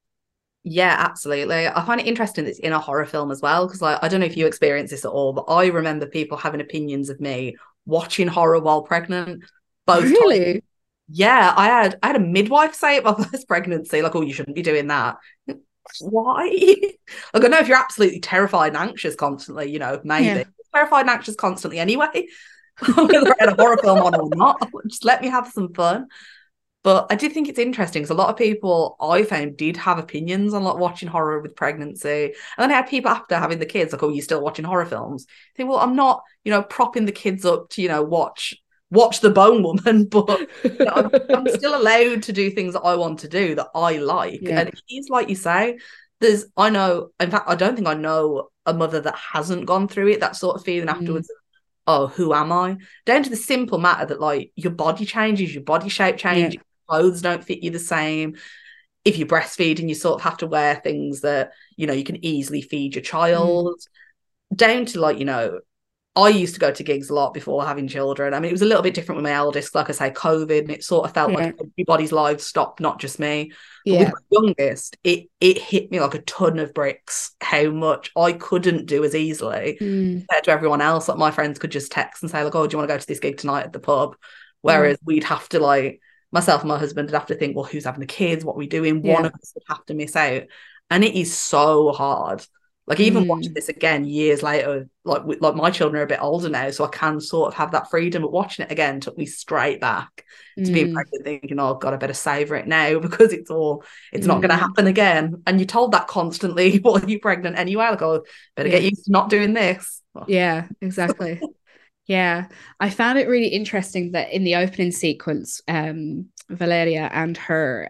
Yeah, absolutely. I find it interesting that it's in a horror film as well, because like, I don't know if you experience this at all, but I remember people having opinions of me watching horror while pregnant. Both really? times. Yeah, I had I had a midwife say at my first pregnancy, like, oh, you shouldn't be doing that. Why? Like, I know if you're absolutely terrified and anxious constantly, you know, maybe. Yeah. Terrified and anxious constantly anyway. Whether I had a horror film on or not, just let me have some fun. But I did think it's interesting because a lot of people I found did have opinions on like watching horror with pregnancy. And then I had people after having the kids like, oh, you're still watching horror films. I think, well, I'm not, you know, propping the kids up to, you know, watch watch The Bone Woman, but you know, I'm, I'm still allowed to do things that I want to do that I like. Yeah. And it is like you say, there's, I know, in fact, I don't think I know a mother that hasn't gone through it, that sort of feeling afterwards. Mm. Oh, who am I? Down to the simple matter that like your body changes, your body shape changes. Yeah. Clothes don't fit you the same. If you're breastfeeding, you sort of have to wear things that, you know, you can easily feed your child. Mm. Down to like, you know, I used to go to gigs a lot before having children. I mean, it was a little bit different with my eldest, like I say, COVID, and it sort of felt yeah. like everybody's lives stopped, not just me. But yeah. with my youngest, it it hit me like a ton of bricks how much I couldn't do as easily mm. compared to everyone else. Like my friends could just text and say, like, oh, do you want to go to this gig tonight at the pub? Whereas mm. we'd have to like, myself and my husband would have to think, well, who's having the kids? What are we doing? Yeah. One of us would have to miss out. And it is so hard. Like even mm. watching this again years later, like like my children are a bit older now, so I can sort of have that freedom. But watching it again took me straight back mm. to being pregnant, thinking, oh God, I better savor it now because it's all, it's mm. not going to happen again. And you're told that constantly while you're pregnant anyway. Like, oh, better yeah. get used to not doing this. Yeah, exactly. Yeah, I found it really interesting that in the opening sequence, um, Valeria and her,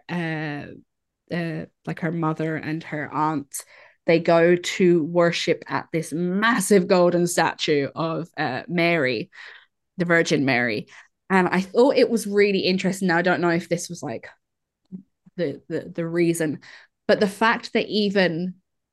uh, uh, like her mother and her aunt, they go to worship at this massive golden statue of uh, Mary, the Virgin Mary. And I thought it was really interesting. Now, I don't know if this was like the, the, the reason, but the fact that even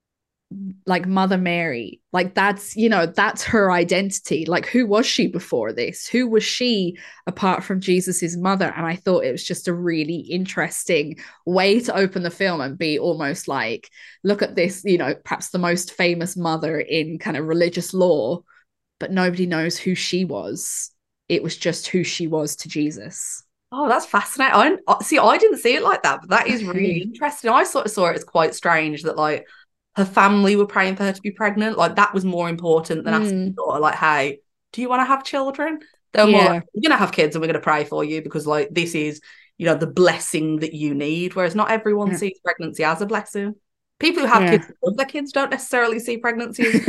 like Mother Mary, like that's, you know, that's her identity. Like, who was she before this? Who was she apart from Jesus's mother? And I thought it was just a really interesting way to open the film and be almost like, look at this, you know, perhaps the most famous mother in kind of religious lore, but nobody knows who she was. It was just who she was to Jesus. Oh, that's fascinating. I, see, I didn't see it like that, but that is really interesting. I sort of saw it as quite strange that like her family were praying for her to be pregnant. Like that was more important than mm. asking her daughter, like, hey, do you want to have children? They're yeah. more like, we're going to have kids and we're going to pray for you because like this is, you know, the blessing that you need. Whereas not everyone yeah. sees pregnancy as a blessing. People who have yeah. kids who love their kids don't necessarily see pregnancy as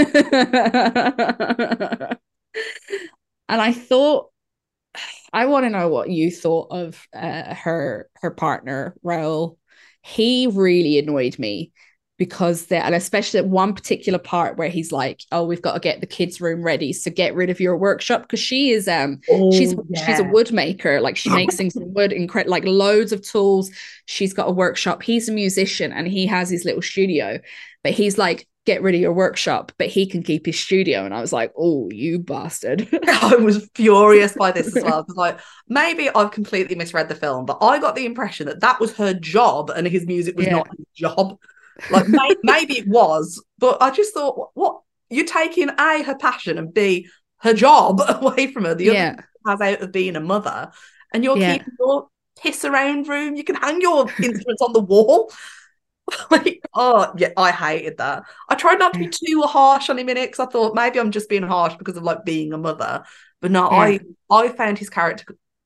And I thought, I want to know what you thought of uh, her her partner, Raul. He really annoyed me. Because there, and especially at one particular part where he's like, "Oh, we've got to get the kids' room ready, so get rid of your workshop." Because she is, um, oh, she's yeah. she's a wood maker. Like she makes things from wood, incredible, like loads of tools. She's got a workshop. He's a musician and he has his little studio, but he's like, "Get rid of your workshop," but he can keep his studio. And I was like, "Oh, you bastard!" I was furious by this as well. Because like maybe I've completely misread the film, but I got the impression that that was her job and his music was yeah. not his job. Like may- maybe it was, but I just thought, what, what you're taking A, her passion, and B, her job away from her. The yeah. other has out of being a mother, and you're yeah. keeping your piss around room. You can hang your instruments on the wall. Like, oh yeah, I hated that. I tried not to be too harsh on him in it because I thought maybe I'm just being harsh because of like being a mother. But no, yeah. I I found his character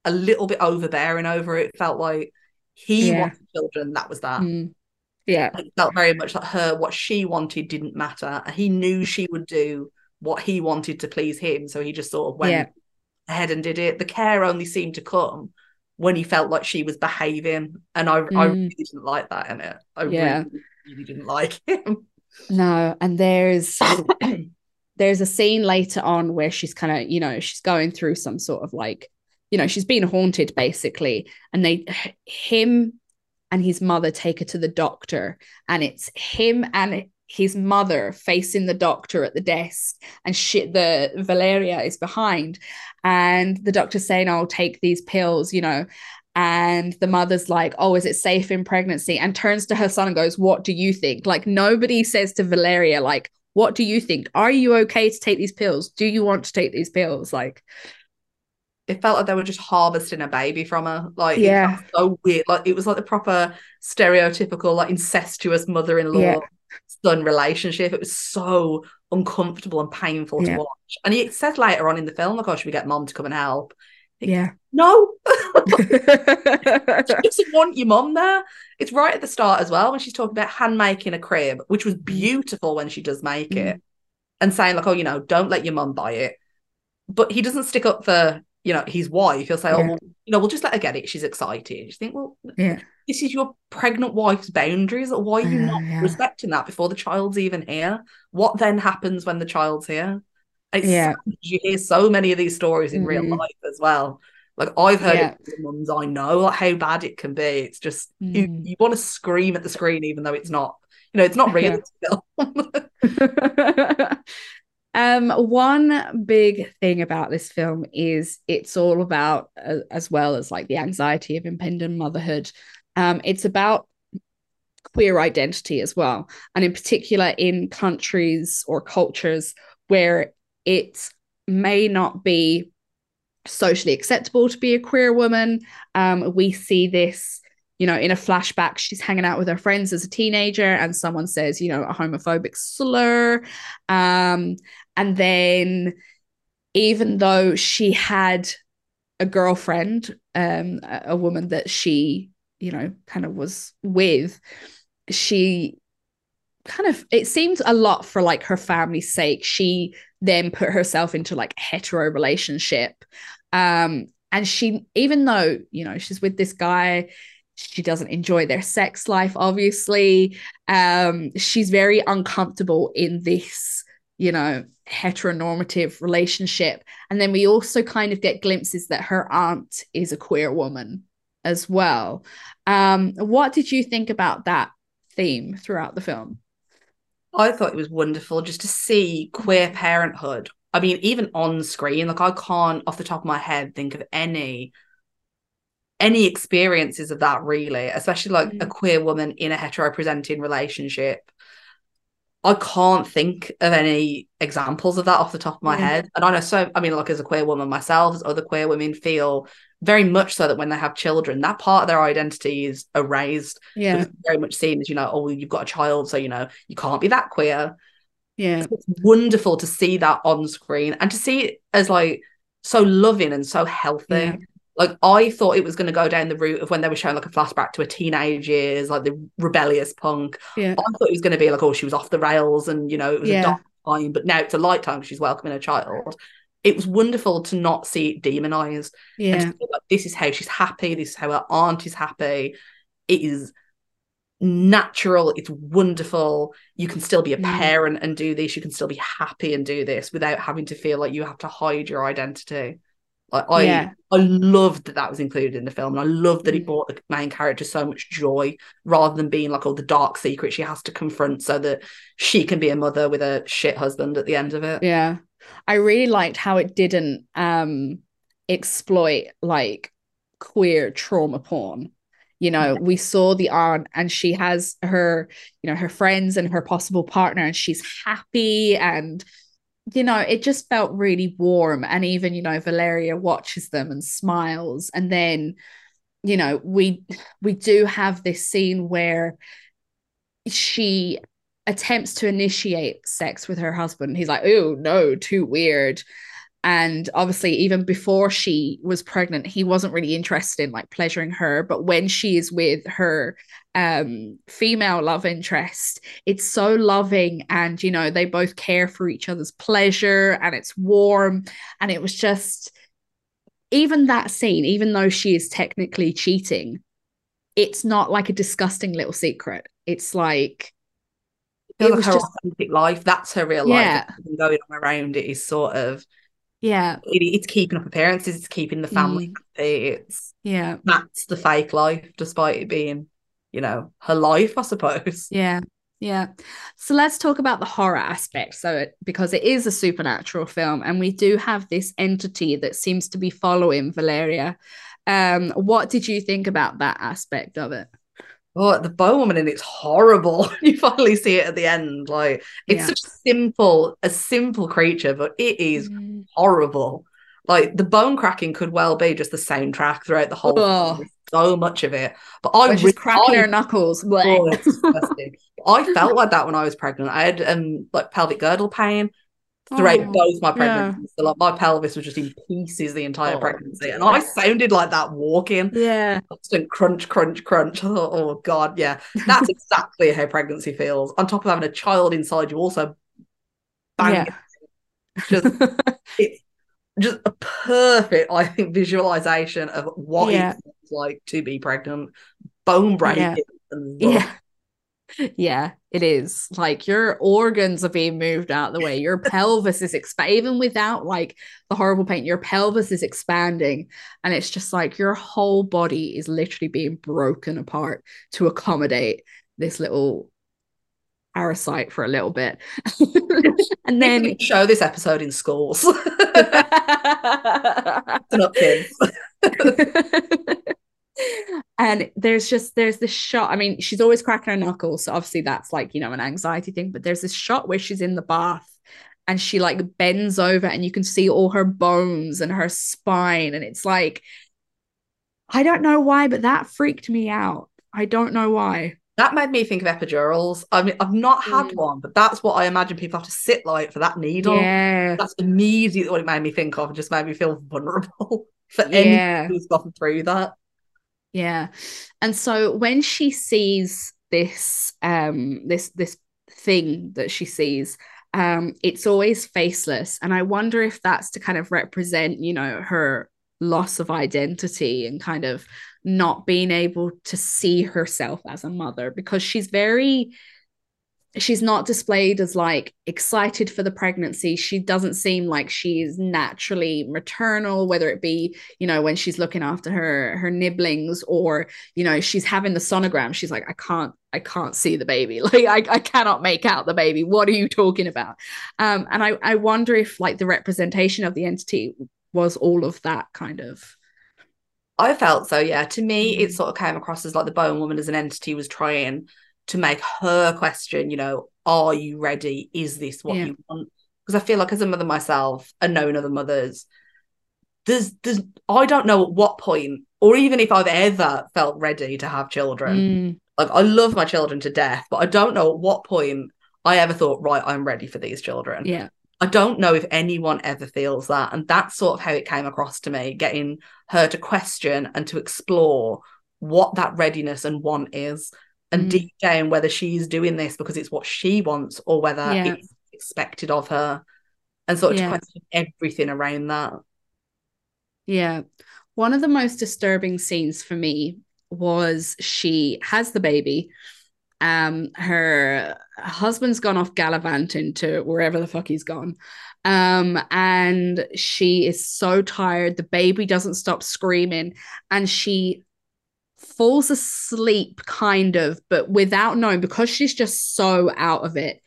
a little bit overbearing over it. It felt like he Yeah. wanted children, that was that. Mm. Yeah. It felt very much like her, what she wanted didn't matter. And he knew she would do what he wanted to please him. So he just sort of went Yeah. ahead and did it. The care only seemed to come when he felt like she was behaving. And I, I Mm. really didn't like that in it. I Yeah. really, really didn't like him. No, and there's there's a scene later on where she's kind of, you know, she's going through some sort of like, you know, she's being haunted basically, and they him and his mother take her to the doctor, and it's him and his mother facing the doctor at the desk, and shit, the Valeria is behind, and the doctor's saying, "I'll take these pills," you know. And the mother's like, "Oh, is it safe in pregnancy?" And turns to her son and goes, "What do you think?" Like, nobody says to Valeria, like, "What do you think? Are you okay to take these pills? Do you want to take these pills?" Like, it felt like they were just harvesting a baby from her. Like, yeah. it felt so weird. Like, it was like the proper stereotypical, like, incestuous mother-in-law Yeah. son relationship. It was so uncomfortable and painful Yeah. to watch. And he said later on in the film, like, "Oh, should we get mom to come and help?" Like, Yeah. no. She doesn't want your mom there. It's right at the start as well when she's talking about hand making a crib, which was beautiful when she does make Mm. it, and saying like, "Oh, you know, don't let your mum buy it." But he doesn't stick up for, you know, his wife. He'll say, "Oh, Yeah. well, you know, we'll just let her get it. She's excited." You think, well, Yeah. this is your pregnant wife's boundaries. Why are you I know, not yeah. respecting that before the child's even here? What then happens when the child's here? It's Yeah. sad because you hear so many of these stories in real Mhm. life as well. Like, I've heard Yeah. it from mums I know, like how bad it can be. It's just you, Mm. you want to scream at the screen, even though it's not, you know, it's not real. Yeah. Um, one big thing about this film is it's all about, uh, as well as like the anxiety of impending motherhood, um, it's about queer identity as well. And in particular, in countries or cultures where it may not be socially acceptable to be a queer woman. Um, we see this, you know, in a flashback, she's hanging out with her friends as a teenager and someone says, you know, a homophobic slur. Um, and then even though she had a girlfriend, um, a, a woman that she, you know, kind of was with, she kind of, it seems a lot for like her family's sake. She then put herself into like a hetero relationship. Um, and she, even though, you know, she's with this guy, she doesn't enjoy their sex life, obviously. Um, she's very uncomfortable in this, you know, heteronormative relationship. And then we also kind of get glimpses that her aunt is a queer woman as well. Um, what did you think about that theme throughout the film? I thought it was wonderful just to see queer parenthood. I mean, even on screen, like I can't off the top of my head think of any any experiences of that really, especially like mm. a queer woman in a hetero presenting relationship. I can't think of any examples of that off the top of my yeah. head. And I know so, I mean, like as a queer woman myself, as other queer women feel very much so that when they have children, that part of their identity is erased. Yeah. Because it's very much seen as, you know, oh, you've got a child, so, you know, you can't be that queer. Yeah. So it's wonderful to see that on screen and to see it as like so loving and so healthy. Yeah. Like I thought it was going to go down the route of when they were showing like a flashback to her teenage years, like the rebellious punk. Yeah. I thought it was going to be like, oh, she was off the rails and, you know, it was yeah. a dark time, but now it's a light time. She's welcoming a child. It was wonderful to not see it demonized. Yeah. And to feel like this is how she's happy. This is how her aunt is happy. It is natural. It's wonderful. You can still be a parent mm. and do this. You can still be happy and do this without having to feel like you have to hide your identity. Like I, yeah. I loved that that was included in the film, and I loved that it brought the main character so much joy, rather than being like, oh, the dark secret she has to confront so that she can be a mother with a shit husband at the end of it. Yeah, I really liked how it didn't um exploit like queer trauma porn. You know, yeah. we saw the aunt, and she has her, you know, her friends and her possible partner, and she's happy and. You know, it just felt really warm. And even, you know, Valeria watches them and smiles. And then, you know, we we do have this scene where she attempts to initiate sex with her husband. He's like, oh, no, too weird. And obviously, even before she was pregnant, he wasn't really interested in like pleasuring her. But when she is with her um, female love interest, it's so loving. And, you know, they both care for each other's pleasure and it's warm. And it was just, even that scene, even though she is technically cheating, it's not like a disgusting little secret. It's like, it was her just authentic life. That's her real yeah. life. Going on around it is sort of, yeah, it, it's keeping up appearances, it's keeping the family mm. happy. It's yeah, that's the fake life, despite it being, you know, her life, I suppose. Yeah, yeah. So let's talk about the horror aspect. So, it, because it is a supernatural film, and we do have this entity that seems to be following Valeria. Um, what did you think about that aspect of it? Oh, the bone woman, and it's horrible. You finally see it at the end. Like, it's yeah. such a simple, a simple creature, but it is mm. horrible. Like, the bone cracking could well be just the soundtrack throughout the whole oh. film. So much of it. But I was just cracking I, her knuckles. Oh, it's disgusting. I felt like that when I was pregnant. I had um like pelvic girdle pain throughout oh, both my pregnancies. Yeah. So like my pelvis was just in pieces the entire oh, pregnancy. Dear. And I sounded like that walking. Yeah. Constant crunch, crunch, crunch. I thought, oh God, yeah. That's exactly how pregnancy feels. On top of having a child inside you also banging. Yeah. Just it's just a perfect, I think, visualization of what yeah. it's like to be pregnant. Bone breaking. Yeah. And yeah. Yeah, it is. Like, your organs are being moved out of the way. Your pelvis is expanding, even without like the horrible pain, your pelvis is expanding. And it's just like your whole body is literally being broken apart to accommodate this little parasite for a little bit. And then show this episode in schools. Not kids. And there's just there's this shot. I mean, she's always cracking her knuckles, so obviously that's like, you know, an anxiety thing. But there's this shot where she's in the bath and she like bends over and you can see all her bones and her spine, and it's like, I don't know why, but that freaked me out. I don't know why. That made me think of epidurals. I mean, I've not had mm. one, but that's what I imagine people have to sit like for that needle. Yeah. That's immediately what it made me think of. It just made me feel vulnerable for yeah. anyone who's gone through that. Yeah. And so when she sees this um this this thing that she sees, um it's always faceless, and I wonder if that's to kind of represent, you know, her loss of identity and kind of not being able to see herself as a mother, because she's very she's not displayed as like excited for the pregnancy. She doesn't seem like she's naturally maternal, whether it be, you know, when she's looking after her her nibblings, or, you know, she's having the sonogram. She's like, I can't I can't see the baby. Like, I, I cannot make out the baby. What are you talking about? Um, and I, I wonder if like the representation of the entity was all of that kind of. I felt so, yeah. To me, mm. it sort of came across as like the bone woman as an entity was trying to make her question, you know, are you ready? Is this what yeah. you want? Because I feel like as a mother myself, and knowing other mothers, there's, there's, I don't know at what point, or even if I've ever felt ready to have children. Mm. Like, I love my children to death, but I don't know at what point I ever thought, right, I'm ready for these children. Yeah. I don't know if anyone ever feels that. And that's sort of how it came across to me, getting her to question and to explore what that readiness and want is. And mm. deep down, whether she's doing this because it's what she wants or whether yeah. it's expected of her, and sort of yeah. to question everything around that. Yeah. One of the most disturbing scenes for me was she has the baby. Um, her husband's gone off gallivanting to wherever the fuck he's gone. Um, and she is so tired. The baby doesn't stop screaming, and she falls asleep kind of, but without knowing, because she's just so out of it.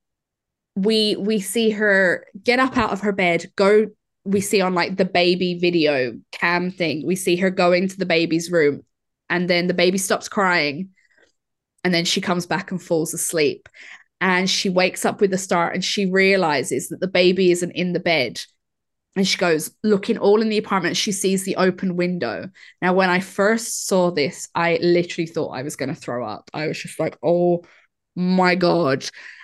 We we see her get up out of her bed, go, we see on like the baby video cam thing, we see her go into the baby's room, and then the baby stops crying, and then she comes back and falls asleep, and she wakes up with a start, and she realizes that the baby isn't in the bed. And she goes looking all in the apartment. She sees the open window. Now, when I first saw this, I literally thought I was going to throw up. I was just like, oh my God.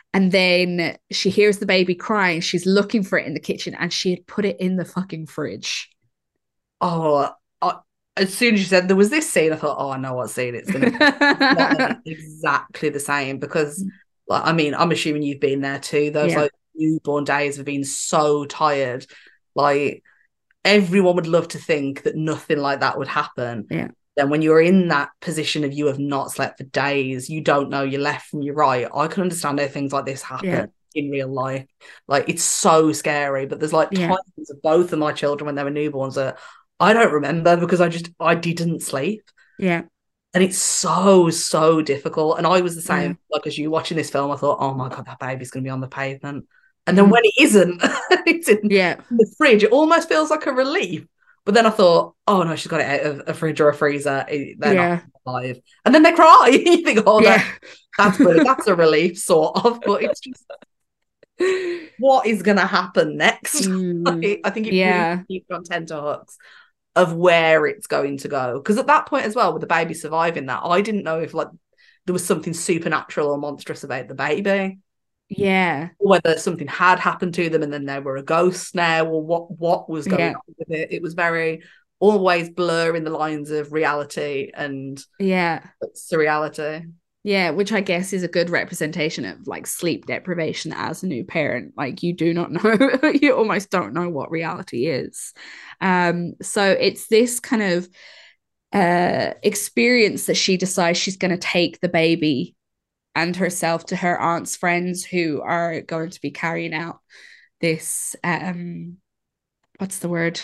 And then she hears the baby crying. She's looking for it in the kitchen, and she had put it in the fucking fridge. Oh, I, as soon as you said there was this scene, I thought, oh, I know what scene it's going to be. Exactly the same, because, like, I mean, I'm assuming you've been there too. Those Yeah. like newborn days have been so tired. Like, everyone would love to think that nothing like that would happen. Yeah. Then when you're in that position of you have not slept for days, you don't know your left from your right. I can understand how things like this happen Yeah. in real life. Like, it's so scary. But there's like Yeah. times of both of my children when they were newborns that I don't remember because I just I didn't sleep. Yeah. And it's so, so difficult. And I was the same, Yeah. like as you watching this film, I thought, oh my God, that baby's gonna be on the pavement. And then Mhm. when it isn't, it's in Yeah. the fridge, it almost feels like a relief. But then I thought, oh no, she's got it out of a fridge or a freezer. They're Yeah. not alive. And then they cry. You think, oh, Yeah. that, that's brilliant. That's a relief, sort of. But it's just, what is going to happen next? Mm, Like, I think it yeah. really keeps you on tenterhooks of where it's going to go. Because at that point as well, with the baby surviving that, I didn't know if like there was something supernatural or monstrous about the baby. Yeah. Or whether something had happened to them and then they were a ghost now, or what what was going Yeah. on with it. It was very always blurring the lines of reality and Yeah. surreality. Yeah, which I guess is a good representation of like sleep deprivation as a new parent. Like, you do not know, you almost don't know what reality is. Um, so it's this kind of uh experience that she decides she's going to take the baby and herself to her aunt's friends who are going to be carrying out this um what's the word?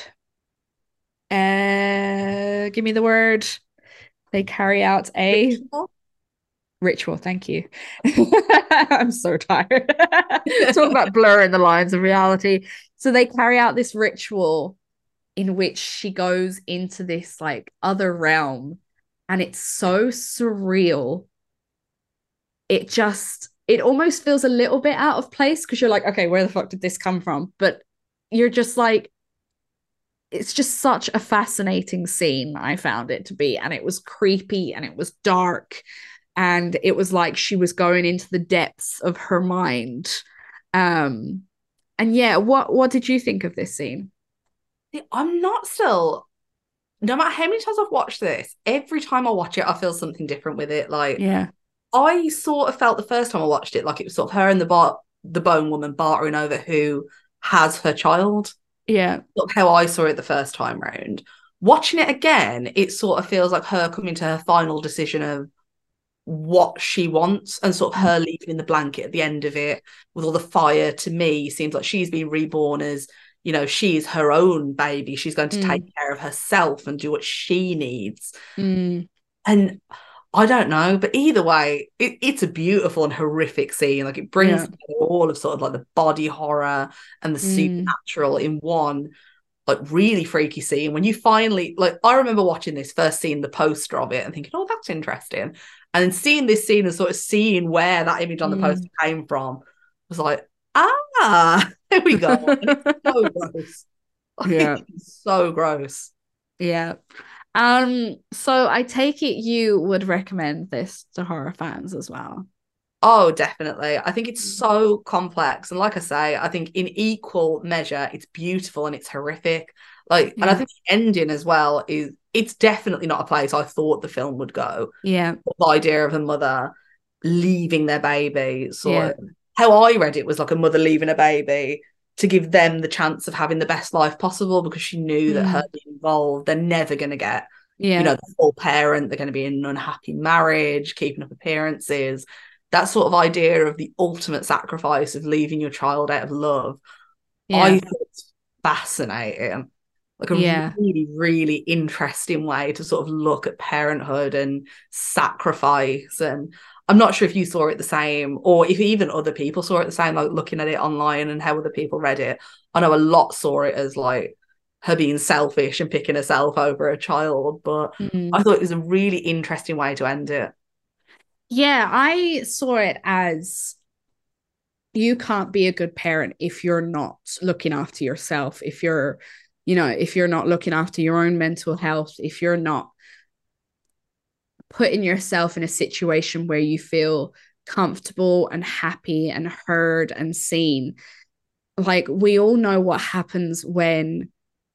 Uh give me the word. They carry out a Ritual? ritual. Thank you. I'm so tired. Talk about blurring the lines of reality. So they carry out this ritual in which she goes into this like other realm, and it's so surreal. It just it almost feels a little bit out of place because you're like, okay, where the fuck did this come from? But you're just like, it's just such a fascinating scene, I found it to be. And it was creepy and it was dark. And it was like she was going into the depths of her mind. Um, and yeah, what what did you think of this scene? I'm not still, no matter how many times I've watched this, every time I watch it, I feel something different with it. Like, Yeah. I sort of felt the first time I watched it, like it was sort of her and the bar- the bone woman bartering over who has her child. Yeah. Sort of how I saw it the first time round. Watching it again, it sort of feels like her coming to her final decision of what she wants and sort of her leaving in the blanket at the end of it with all the fire. To me, seems like she's been reborn as, you know, she's her own baby. She's going to Mm. take care of herself and do what she needs. Mm. And I don't know, but either way, it, it's a beautiful and horrific scene. Like, it brings Yeah. together all of sort of like the body horror and the Mm. supernatural in one like really freaky scene. When you finally, like, I remember watching this first scene, the poster of it, and thinking, oh, that's interesting. And then seeing this scene and sort of seeing where that image on the Mm. poster came from was like, ah, there we go. And it's so gross. Like, Yeah. it's so gross. Yeah. Um, so I take it you would recommend this to horror fans as well. Oh, definitely. I think it's so complex. And like I say, I think in equal measure, it's beautiful and it's horrific. Like, and I Yeah. think the ending as well is, it's definitely not a place I thought the film would go. Yeah. The idea of a mother leaving their baby, sort Yeah. of how I read it was like a mother leaving a baby to give them the chance of having the best life possible, because she knew that Mm. her being involved, they're never going to get, Yeah. you know, the full parent. They're going to be in an unhappy marriage, keeping up appearances. That sort of idea of the ultimate sacrifice of leaving your child out of love, Yeah. I thought it's fascinating. Like a Yeah. really, really interesting way to sort of look at parenthood and sacrifice. And I'm not sure if you saw it the same, or if even other people saw it the same, like looking at it online and how other people read it. I know a lot saw it as like her being selfish and picking herself over a child, but Mm. I thought it was a really interesting way to end it. Yeah, I saw it as you can't be a good parent if you're not looking after yourself, if you're, you know, if you're not looking after your own mental health, if you're not putting yourself in a situation where you feel comfortable and happy and heard and seen. Like, we all know what happens when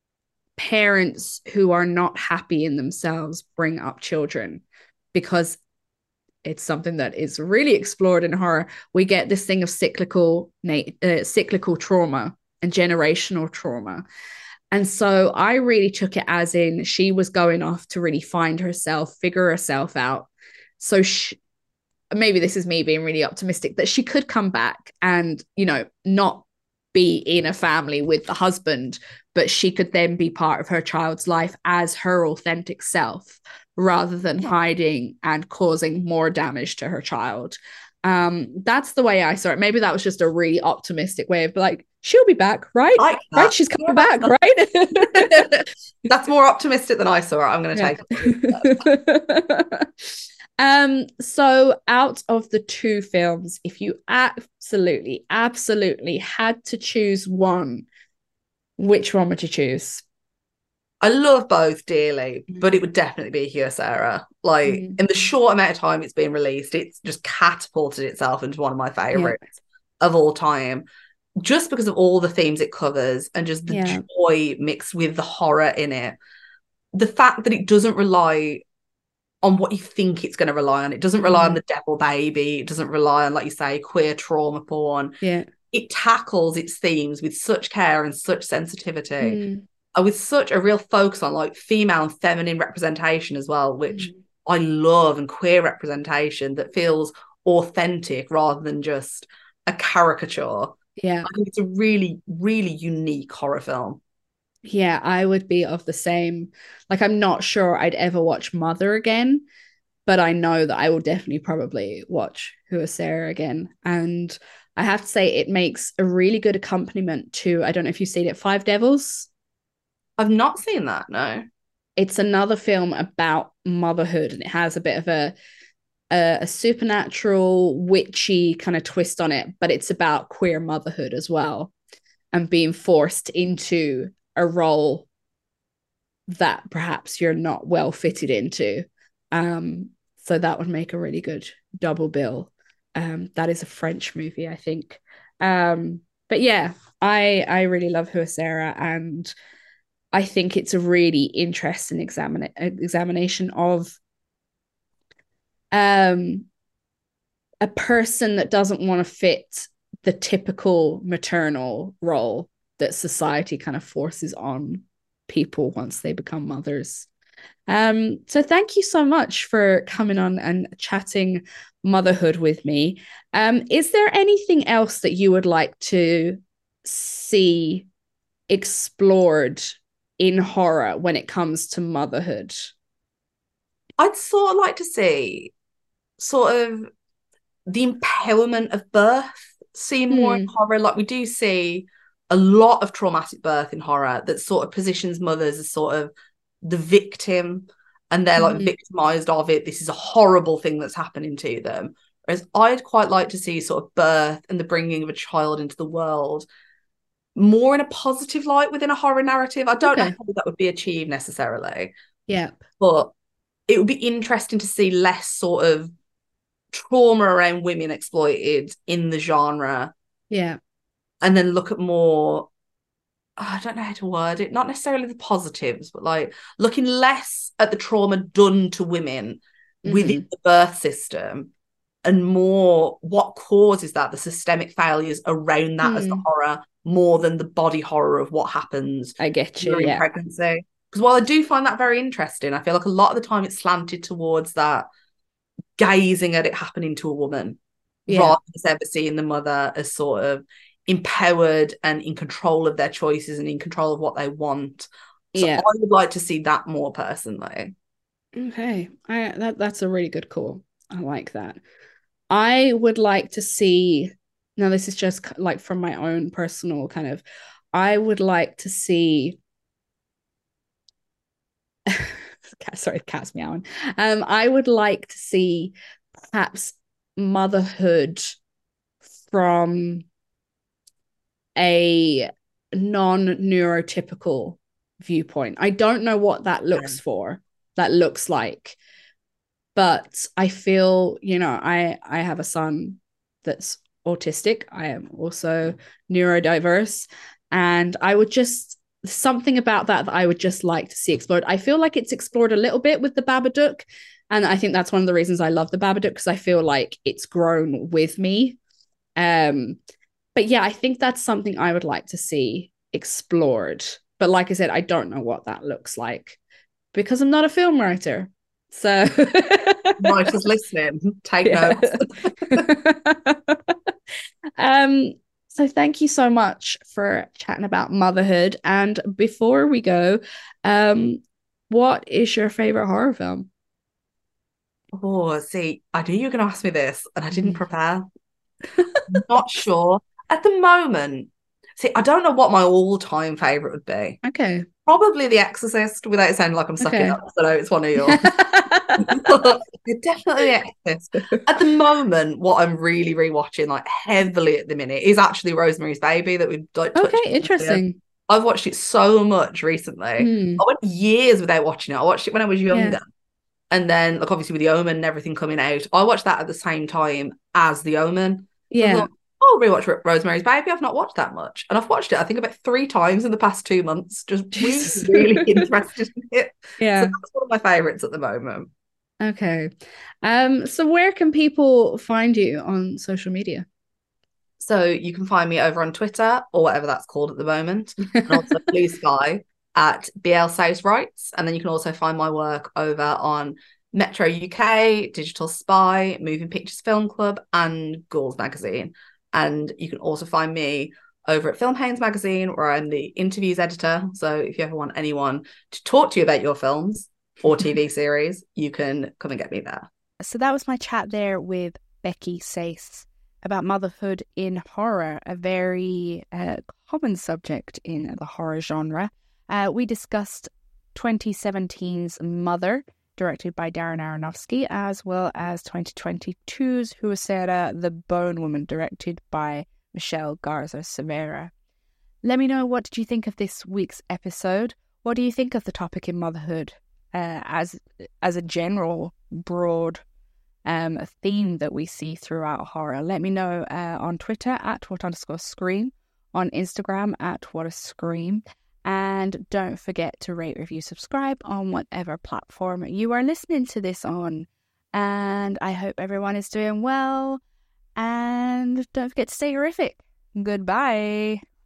parents who are not happy in themselves bring up children, because it's something that is really explored in horror. We get this thing of cyclical uh, cyclical trauma and generational trauma. And so I really took it as in she was going off to really find herself, figure herself out. So she, maybe this is me being really optimistic, that she could come back and, you know, not be in a family with the husband, but she could then be part of her child's life as her authentic self, rather than hiding and causing more damage to her child. Um, that's the way I saw it. Maybe that was just a really optimistic way of like, she'll be back, right? Like right? She's coming back, right? That's more optimistic than I saw it. I'm going to take it. Um, so out of the two films, if you absolutely, absolutely had to choose one, which one would you choose? I love both dearly, but it would definitely be Kyocera. Like, mm. in the short amount of time it's been released, it's just catapulted itself into one of my favourites yeah. of all time, just because of all the themes it covers and just the yeah. joy mixed with the horror in it. The fact that it doesn't rely on what you think it's going to rely on. It doesn't rely mm. on the devil baby. It doesn't rely on, like you say, queer trauma porn. Yeah. It tackles its themes with such care and such sensitivity. Mm. And with such a real focus on like female and feminine representation as well, which mm. I love, and queer representation that feels authentic rather than just a caricature. Yeah. I think it's a really, really unique horror film. Yeah, I would be of the same. Like, I'm not sure I'd ever watch Mother again, but I know that I will definitely probably watch Kyocera again. And I have to say, it makes a really good accompaniment to, I don't know if you've seen it, Five Devils. I've not seen that, no. It's another film about motherhood, and it has a bit of a a, a supernatural, witchy kind of twist on it, but it's about queer motherhood as well, and being forced into a role that perhaps you're not well fitted into. Um, so that would make a really good double bill. Um, that is a French movie, I think. Um, but yeah, I I really love Kyocera, and I think it's a really interesting examine examination of um a person that doesn't want to fit the typical maternal role that society kind of forces on people once they become mothers. Um, so thank you so much for coming on and chatting motherhood with me. Um, is there anything else that you would like to see explored in horror when it comes to motherhood? I'd sort of like to see sort of the empowerment of birth seen more mm. in horror. Like, we do see a lot of traumatic birth in horror that sort of positions mothers as sort of the victim, and they're like mm. victimized of it. This is a horrible thing that's happening to them. Whereas I'd quite like to see sort of birth and the bringing of a child into the world more in a positive light within a horror narrative. I don't okay. know how that would be achieved necessarily. Yeah. But it would be interesting to see less sort of trauma around women exploited in the genre. Yeah. And then look at more, oh, I don't know how to word it, not necessarily the positives, but like looking less at the trauma done to women mm-hmm. within the birth system, and more what causes that, the systemic failures around that mm. as the horror, more than the body horror of what happens I get you, during yeah. pregnancy. Because while I do find that very interesting, I feel like a lot of the time it's slanted towards that gazing at it happening to a woman, yeah. rather than ever seeing the mother as sort of empowered and in control of their choices and in control of what they want. So yeah. I would like to see that more personally. Okay, I that that's a really good call. I like that. I would like to see, now this is just like from my own personal kind of, I would like to see sorry, the cat's meowing. Um, I would like to see perhaps motherhood from a non-neurotypical viewpoint. I don't know what that looks yeah. for, that looks like. But I feel, you know, I I have a son that's autistic. I am also neurodiverse, and I would just something about that that I would just like to see explored. I feel like it's explored a little bit with the Babadook, and I think that's one of the reasons I love the Babadook, because I feel like it's grown with me. Um, but yeah, I think that's something I would like to see explored. But like I said, I don't know what that looks like because I'm not a film writer. So writers listening, take notes. um so thank you so much for chatting about motherhood. And before we go, um what is your favorite horror film? Oh, see, I knew you were going to ask me this and I didn't prepare. I'm not sure at the moment. See, I don't know what my all-time favorite would be. Okay. Probably The Exorcist, without sounding like I'm sucking Okay. up. So no, it's one of yours. Definitely The Exorcist. At the moment, what I'm really rewatching, like heavily at the minute, is actually Rosemary's Baby that we've like touched Okay, on interesting. here. I've watched it so much recently. Hmm. I went years without watching it. I watched it when I was younger. Yeah. And then, like, obviously with The Omen and everything coming out, I watched that at the same time as The Omen. So I Yeah. thought, I'll rewatch Ro- Rosemary's Baby. I've not watched that much. And I've watched it, I think, about three times in the past two months. Just Jesus. really, really interested in it. Yeah. So that's one of my favourites at the moment. Okay. Um, so where can people find you on social media? So you can find me over on Twitter, or whatever that's called at the moment, and also Blue Sky at B L South Rights. And then you can also find my work over on Metro U K, Digital Spy, Moving Pictures Film Club, and Ghouls Magazine. And you can also find me over at Film Hounds Magazine, where I'm the interviews editor. So if you ever want anyone to talk to you about your films or T V series, you can come and get me there. So that was my chat there with Becky Sace about motherhood in horror, a very uh, common subject in the horror genre. Uh, we discussed twenty seventeen's Mother, directed by Darren Aronofsky, as well as twenty twenty-two's Huesera, the Bone Woman, directed by Michelle Garza Severa. Let me know, what did you think of this week's episode? What do you think of the topic in motherhood uh, as as a general, broad um, theme that we see throughout horror? Let me know uh, on Twitter at what underscore scream, on Instagram at what a scream. And don't forget to rate, review, subscribe on whatever platform you are listening to this on. And I hope everyone is doing well. And don't forget to stay horrific. Goodbye.